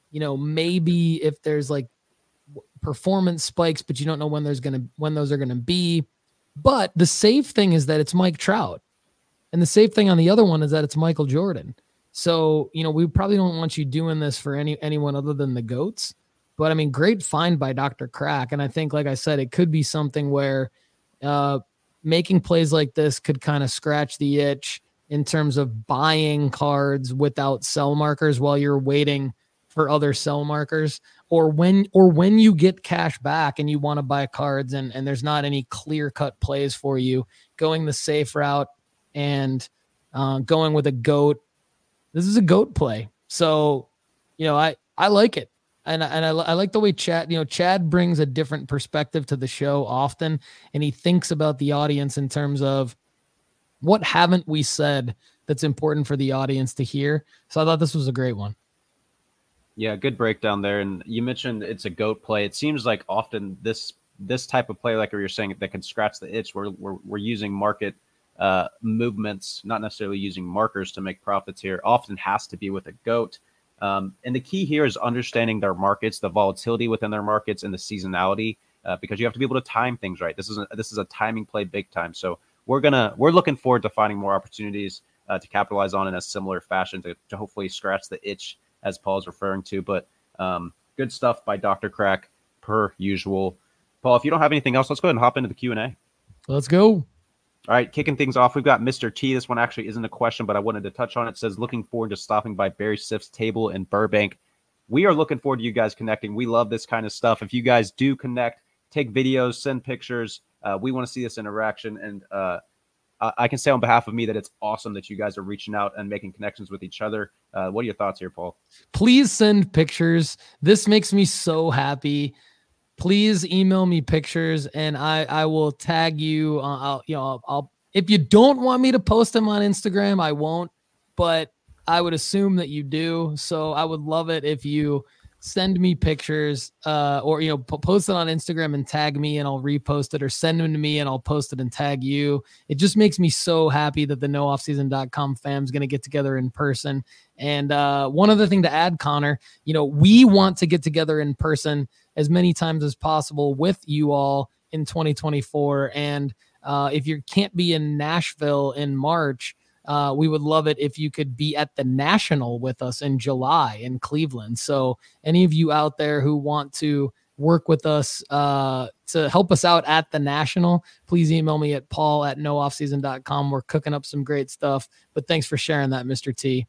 maybe if there's performance spikes, but you don't know when those are going to be. But the safe thing is that it's Mike Trout. And the safe thing on the other one is that it's Michael Jordan. So, we probably don't want you doing this for anyone other than the GOATs. But I mean, great find by Dr. Crack. And I think, like I said, it could be something where making plays like this could kind of scratch the itch in terms of buying cards without sell markers while you're waiting for other sell markers, or when you get cash back and you want to buy cards and there's not any clear cut plays for you, going the safe route and going with a GOAT. This is a GOAT play. So, I like it. And I like the way Chad brings a different perspective to the show often. And he thinks about the audience in terms of what haven't we said that's important for the audience to hear. So I thought this was a great one. Yeah, good breakdown there. And you mentioned it's a GOAT play. It seems like often this type of play, like you're saying, that can scratch the itch. We're using market movements, not necessarily using markers to make profits here. Often has to be with a GOAT. And the key here is understanding their markets, the volatility within their markets, and the seasonality, because you have to be able to time things right. This is a timing play big time. So we're looking forward to finding more opportunities to capitalize on in a similar fashion to hopefully scratch the itch, as Paul is referring to. But good stuff by Dr. Crack, per usual. Paul, if you don't have anything else, let's go ahead and hop into the Q&A. Let's go. All right, kicking things off, we've got Mr. T. This one actually isn't a question, but I wanted to touch on it. It says, looking forward to stopping by Barry Siff's table in Burbank. We are looking forward to you guys connecting. We love this kind of stuff. If you guys do connect, take videos, send pictures. We want to see this interaction. And I can say on behalf of me that it's awesome that you guys are reaching out and making connections with each other. What are your thoughts here, Paul? Please send pictures. This makes me so happy. Please email me pictures and I will tag you. I'll if you don't want me to post them on Instagram, I won't, but I would assume that you do. So I would love it if you send me pictures or post it on Instagram and tag me and I'll repost it, or send them to me and I'll post it and tag you. It just makes me so happy that the nooffseason.com fam's going to get together in person. And one other thing to add, Connor, we want to get together in person as many times as possible with you all in 2024. And if you can't be in Nashville in March, we would love it if you could be at the National with us in July in Cleveland. So any of you out there who want to work with us to help us out at the National, please email me at paul@nooffseason.com. We're cooking up some great stuff, but thanks for sharing that, Mr. T.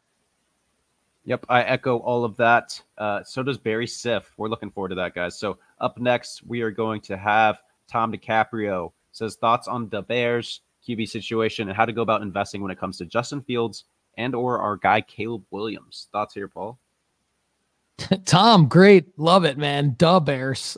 Yep, I echo all of that. So does Barry Siff. We're looking forward to that, guys. So up next, we are going to have Tom DiCaprio. Says thoughts on the Bears QB situation and how to go about investing when it comes to Justin Fields and or our guy Caleb Williams. Thoughts here, Paul? Tom, great. Love it, man. Duh, Bears.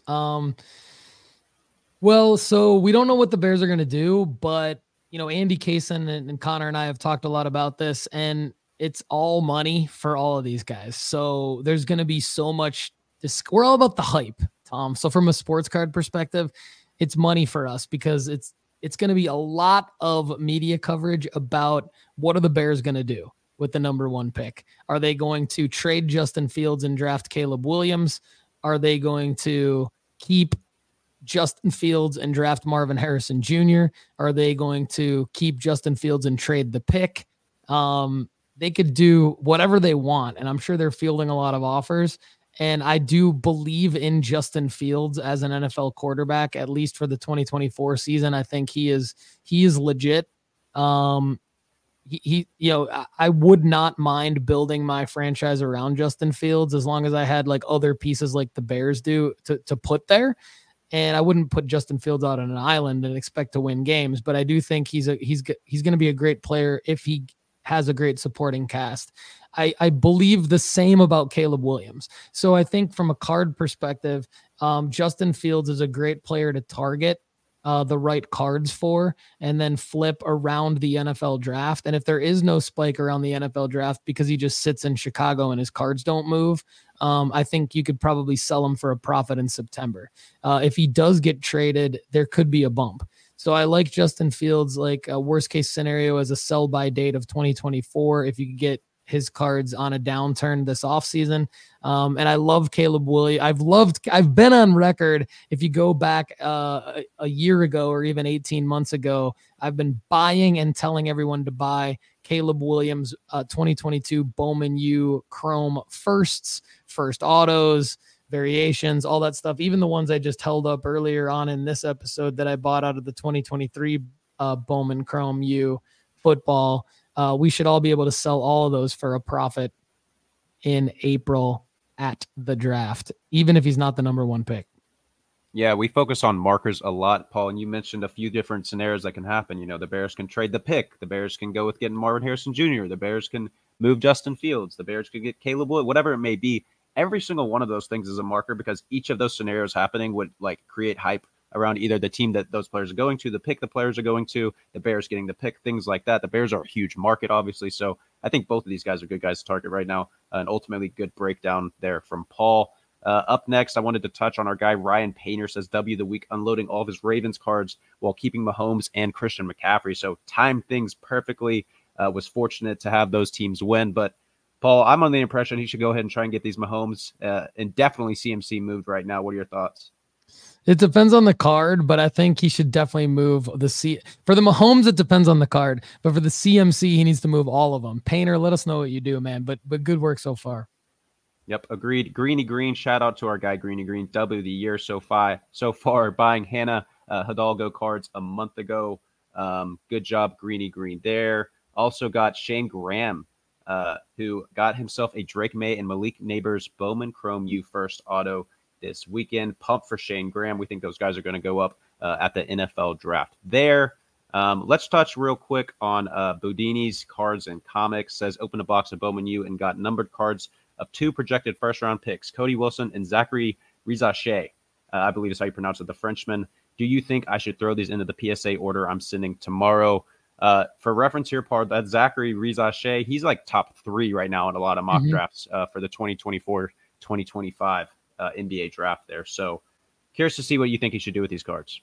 Well, so we don't know what the Bears are going to do, but, Andy Kaysen and Connor and I have talked a lot about this, and it's all money for all of these guys. So there's going to be so much. We're all about the hype, Tom. So from a sports card perspective, it's money for us because it's going to be a lot of media coverage about what are the Bears going to do with the number 1 pick. Are they going to trade Justin Fields and draft Caleb Williams? Are they going to keep Justin Fields and draft Marvin Harrison Jr.? Are they going to keep Justin Fields and trade the pick? They could do whatever they want, and I'm sure they're fielding a lot of offers. And I do believe in Justin Fields as an NFL quarterback, at least for the 2024 season. I think he is legit. I would not mind building my franchise around Justin Fields as long as I had like other pieces like the Bears do to put there. And I wouldn't put Justin Fields out on an island and expect to win games, but I do think he's going to be a great player if he has a great supporting cast. I believe the same about Caleb Williams. So I think from a card perspective, Justin Fields is a great player to target the right cards for, and then flip around the NFL draft. And if there is no spike around the NFL draft because he just sits in Chicago and his cards don't move, I think you could probably sell him for a profit in September. If he does get traded, there could be a bump. So I like Justin Fields, like a worst case scenario as a sell by date of 2024. If you could get his cards on a downturn this offseason. And I love Caleb Williams. I've been on record. If you go back a year ago or even 18 months ago, I've been buying and telling everyone to buy Caleb Williams 2022 Bowman U Chrome first autos, variations, all that stuff. Even the ones I just held up earlier on in this episode that I bought out of the 2023 Bowman Chrome U football. We should all be able to sell all of those for a profit in April at the draft, even if he's not the number 1 pick. Yeah, we focus on markers a lot, Paul, and you mentioned a few different scenarios that can happen. The Bears can trade the pick. The Bears can go with getting Marvin Harrison Jr. The Bears can move Justin Fields. The Bears could get Caleb Williams, whatever it may be. Every single one of those things is a marker because each of those scenarios happening would create hype around either the team that those players are going to, the pick the players are going to, the Bears getting the pick, things like that. The Bears are a huge market, obviously. So I think both of these guys are good guys to target right now. And ultimately, good breakdown there from Paul. Up next, I wanted to touch on our guy, Ryan Painter, says W the week, unloading all of his Ravens cards while keeping Mahomes and Christian McCaffrey. So timed things perfectly, was fortunate to have those teams win. But Paul, I'm on the impression he should go ahead and try and get these Mahomes and definitely CMC moved right now. What are your thoughts? It depends on the card, but I think he should definitely move the C. For the Mahomes, it depends on the card, but for the CMC, he needs to move all of them. Painter, let us know what you do, man. But good work so far. Yep, agreed. Greeny Green, shout out to our guy Greeny Green, W of the year so far, buying Hannah Hidalgo cards a month ago. Good job, Greeny Green there. Also got Shane Graham, who got himself a Drake May and Malik Neighbors Bowman Chrome U first auto this weekend. Pump for Shane Graham. We think those guys are going to go up at the NFL draft there. Let's touch real quick on Boudini's cards and comics. Says open a box of Bowman U and got numbered cards of 2 projected first-round picks, Cody Wilson and Zachary Rizache. I believe is how you pronounce it, the Frenchman. Do you think I should throw these into the PSA order I'm sending tomorrow? For reference here, Paul, that Zachary Rizache, he's like top 3 right now in a lot of mock drafts for the 2024-2025 NBA draft there. So curious to see what you think he should do with these cards.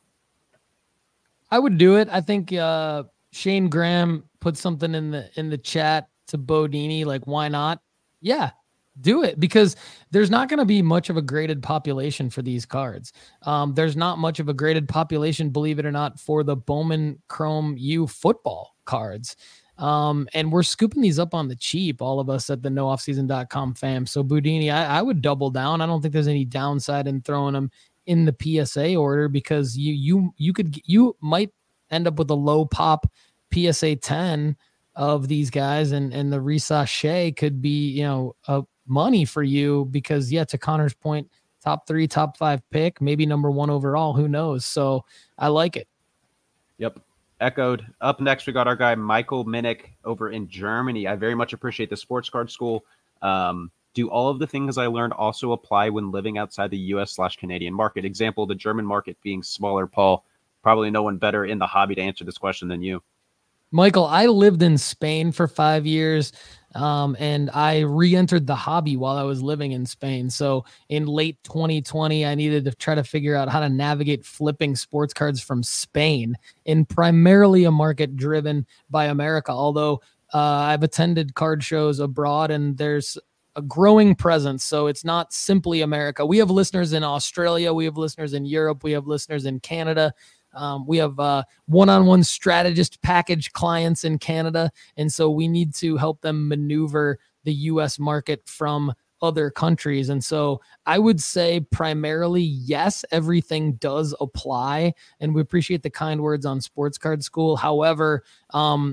I would do it. I think Shane Graham put something in the chat to Bodini, like, why not? Yeah, do it, because there's not going to be much of a graded population for these cards. There's not much of a graded population, believe it or not, for the Bowman Chrome U football cards. And we're scooping these up on the cheap, all of us at the nooffseason.com fam. So Boudini, I would double down. I don't think there's any downside in throwing them in the PSA order, because you might end up with a low pop PSA 10 of these guys, and the Rizache could be, a money for you, because to Connor's point, top 3, top 5 pick, maybe number 1 overall, who knows? So I like it. Yep. Echoed. Up next, we got our guy Michael Minnick over in Germany. I very much appreciate the Sports Card School. Do all of the things I learned also apply when living outside the US/Canadian market? Example, the German market being smaller. Paul, probably no one better in the hobby to answer this question than you. Michael, I lived in Spain for 5 years, and I re-entered the hobby while I was living in Spain. So in late 2020, I needed to try to figure out how to navigate flipping sports cards from Spain in primarily a market driven by America. Although I've attended card shows abroad, and there's a growing presence. So it's not simply America. We have listeners in Australia. We have listeners in Europe. We have listeners in Canada. We have one-on-one strategist package clients in Canada. And so we need to help them maneuver the US market from other countries. And so I would say primarily, yes, everything does apply. And we appreciate the kind words on Sports Card School. However, I'll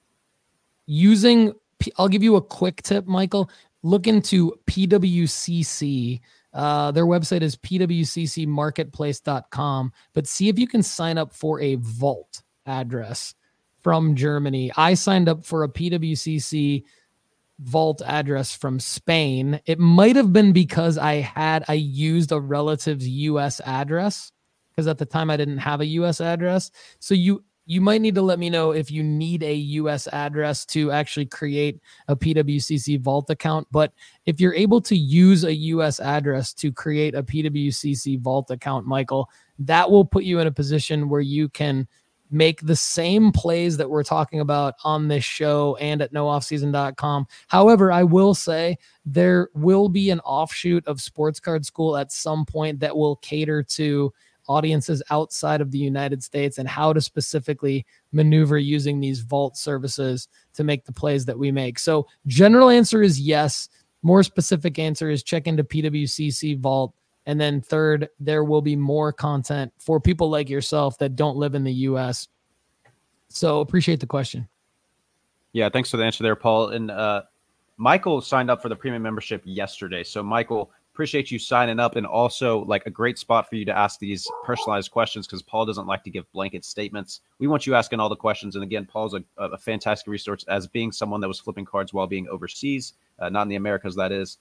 give you a quick tip, Michael. Look into PWCC. Their website is pwccmarketplace.com, but see if you can sign up for a vault address from Germany. I signed up for a PWCC vault address from Spain. It might have been because I used a relative's US address, because at the time I didn't have a US address. So you might need to let me know if you need a US address to actually create a PWCC vault account. But if you're able to use a US address to create a PWCC vault account, Michael, that will put you in a position where you can make the same plays that we're talking about on this show and at nooffseason.com. However, I will say there will be an offshoot of Sports Card School at some point that will cater to audiences outside of the United States and how to specifically maneuver using these vault services to make the plays that we make. So general answer is yes. More specific answer is check into PWCC Vault. And then third, there will be more content for people like yourself that don't live in the US. So appreciate the question. Yeah, thanks for the answer there, Paul. And Michael signed up for the premium membership yesterday. So Michael, appreciate you signing up, and also like a great spot for you to ask these personalized questions, because Paul doesn't like to give blanket statements. We want you asking all the questions. And again, Paul's a fantastic resource as being someone that was flipping cards while being overseas, not in the Americas, that is.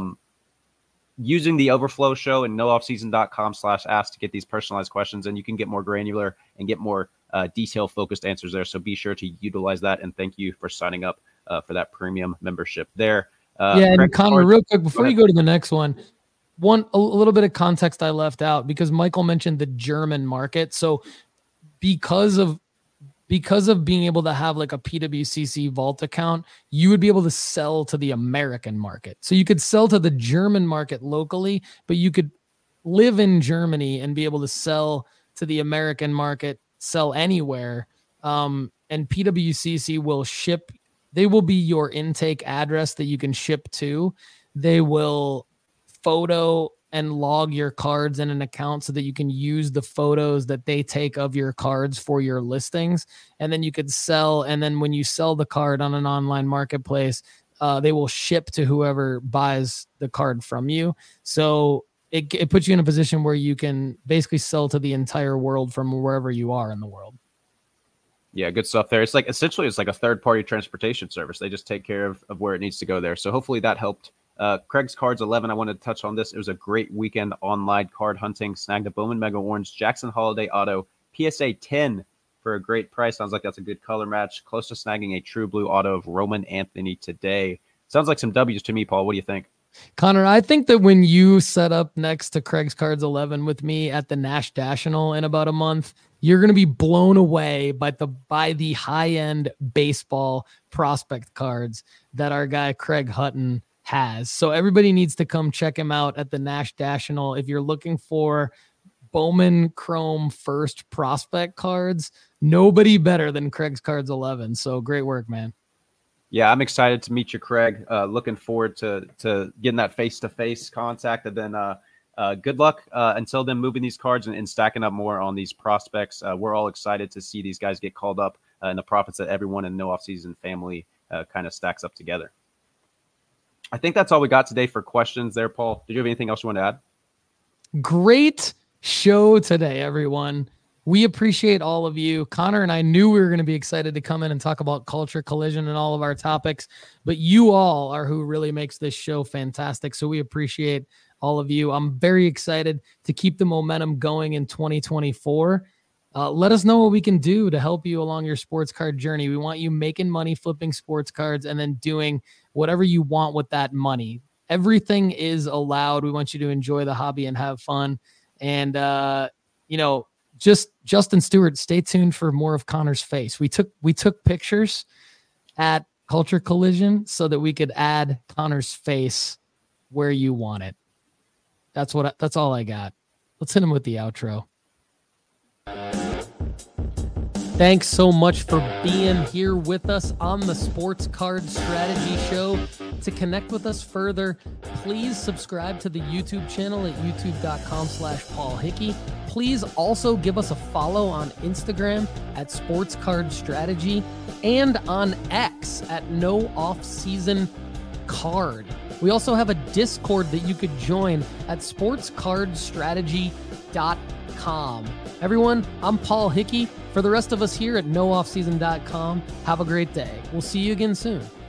Using the Overflow show and nooffseason.com/ask to get these personalized questions, and you can get more granular and get more detail focused answers there. So be sure to utilize that. And thank you for signing up for that premium membership there. And Connor, real quick, before you go to the next one, a little bit of context I left out, because Michael mentioned the German market. So because of being able to have like a PWCC vault account, you would be able to sell to the American market. So you could sell to the German market locally, but you could live in Germany and be able to sell to the American market, sell anywhere. And PWCC will ship. They will be your intake address that you can ship to. They will photo and log your cards in an account so that you can use the photos that they take of your cards for your listings. And then you could sell. And then when you sell the card on an online marketplace, they will ship to whoever buys the card from you. So it puts you in a position where you can basically sell to the entire world from wherever you are in the world. Yeah, good stuff there. It's like essentially it's like a third-party transportation service. They just take care of where it needs to go there. So hopefully that helped. Craig's Cards 11, I wanted to touch on this. It was a great weekend online card hunting. Snagged a Bowman Mega Orange, Jackson Holiday Auto, PSA 10 for a great price. Sounds like that's a good color match. Close to snagging a True Blue Auto of Roman Anthony today. Sounds like some W's to me, Paul. What do you think? Connor, I think that when you set up next to Craig's Cards 11 with me at the Nash National in about a month, you're going to be blown away by the high-end baseball prospect cards that our guy Craig Hutton has. So everybody needs to come check him out at the Nash National. If you're looking for Bowman Chrome first prospect cards, nobody better than Craig's Cards 11. So great work, man. Yeah, I'm excited to meet you, Craig. Looking forward to getting that face-to-face contact. And then good luck until then moving these cards and stacking up more on these prospects. We're all excited to see these guys get called up and the profits that everyone in No Offseason family kind of stacks up together. I think that's all we got today for questions there, Paul. Did you have anything else you want to add? Great show today, everyone. We appreciate all of you. Connor and I knew we were going to be excited to come in and talk about Culture Collision and all of our topics, but you all are who really makes this show fantastic. So we appreciate all of you. I'm very excited to keep the momentum going in 2024. Let us know what we can do to help you along your sports card journey. We want you making money flipping sports cards and then doing whatever you want with that money. Everything is allowed. We want you to enjoy the hobby and have fun. And, just Justin Stewart, stay tuned for more of Connor's face. We took pictures at Culture Collision so that we could add Connor's face where you want it. That's all I got. Let's hit him with the outro. Thanks so much for being here with us on the Sports Card Strategy Show. To connect with us further, please subscribe to the YouTube channel at youtube.com/Paul Hickey. Please also give us a follow on Instagram at Sports Card Strategy and on X at No Off Season Card. We also have a Discord that you could join at sportscardstrategy.com. Everyone, I'm Paul Hickey. For the rest of us here at nooffseason.com, have a great day. We'll see you again soon.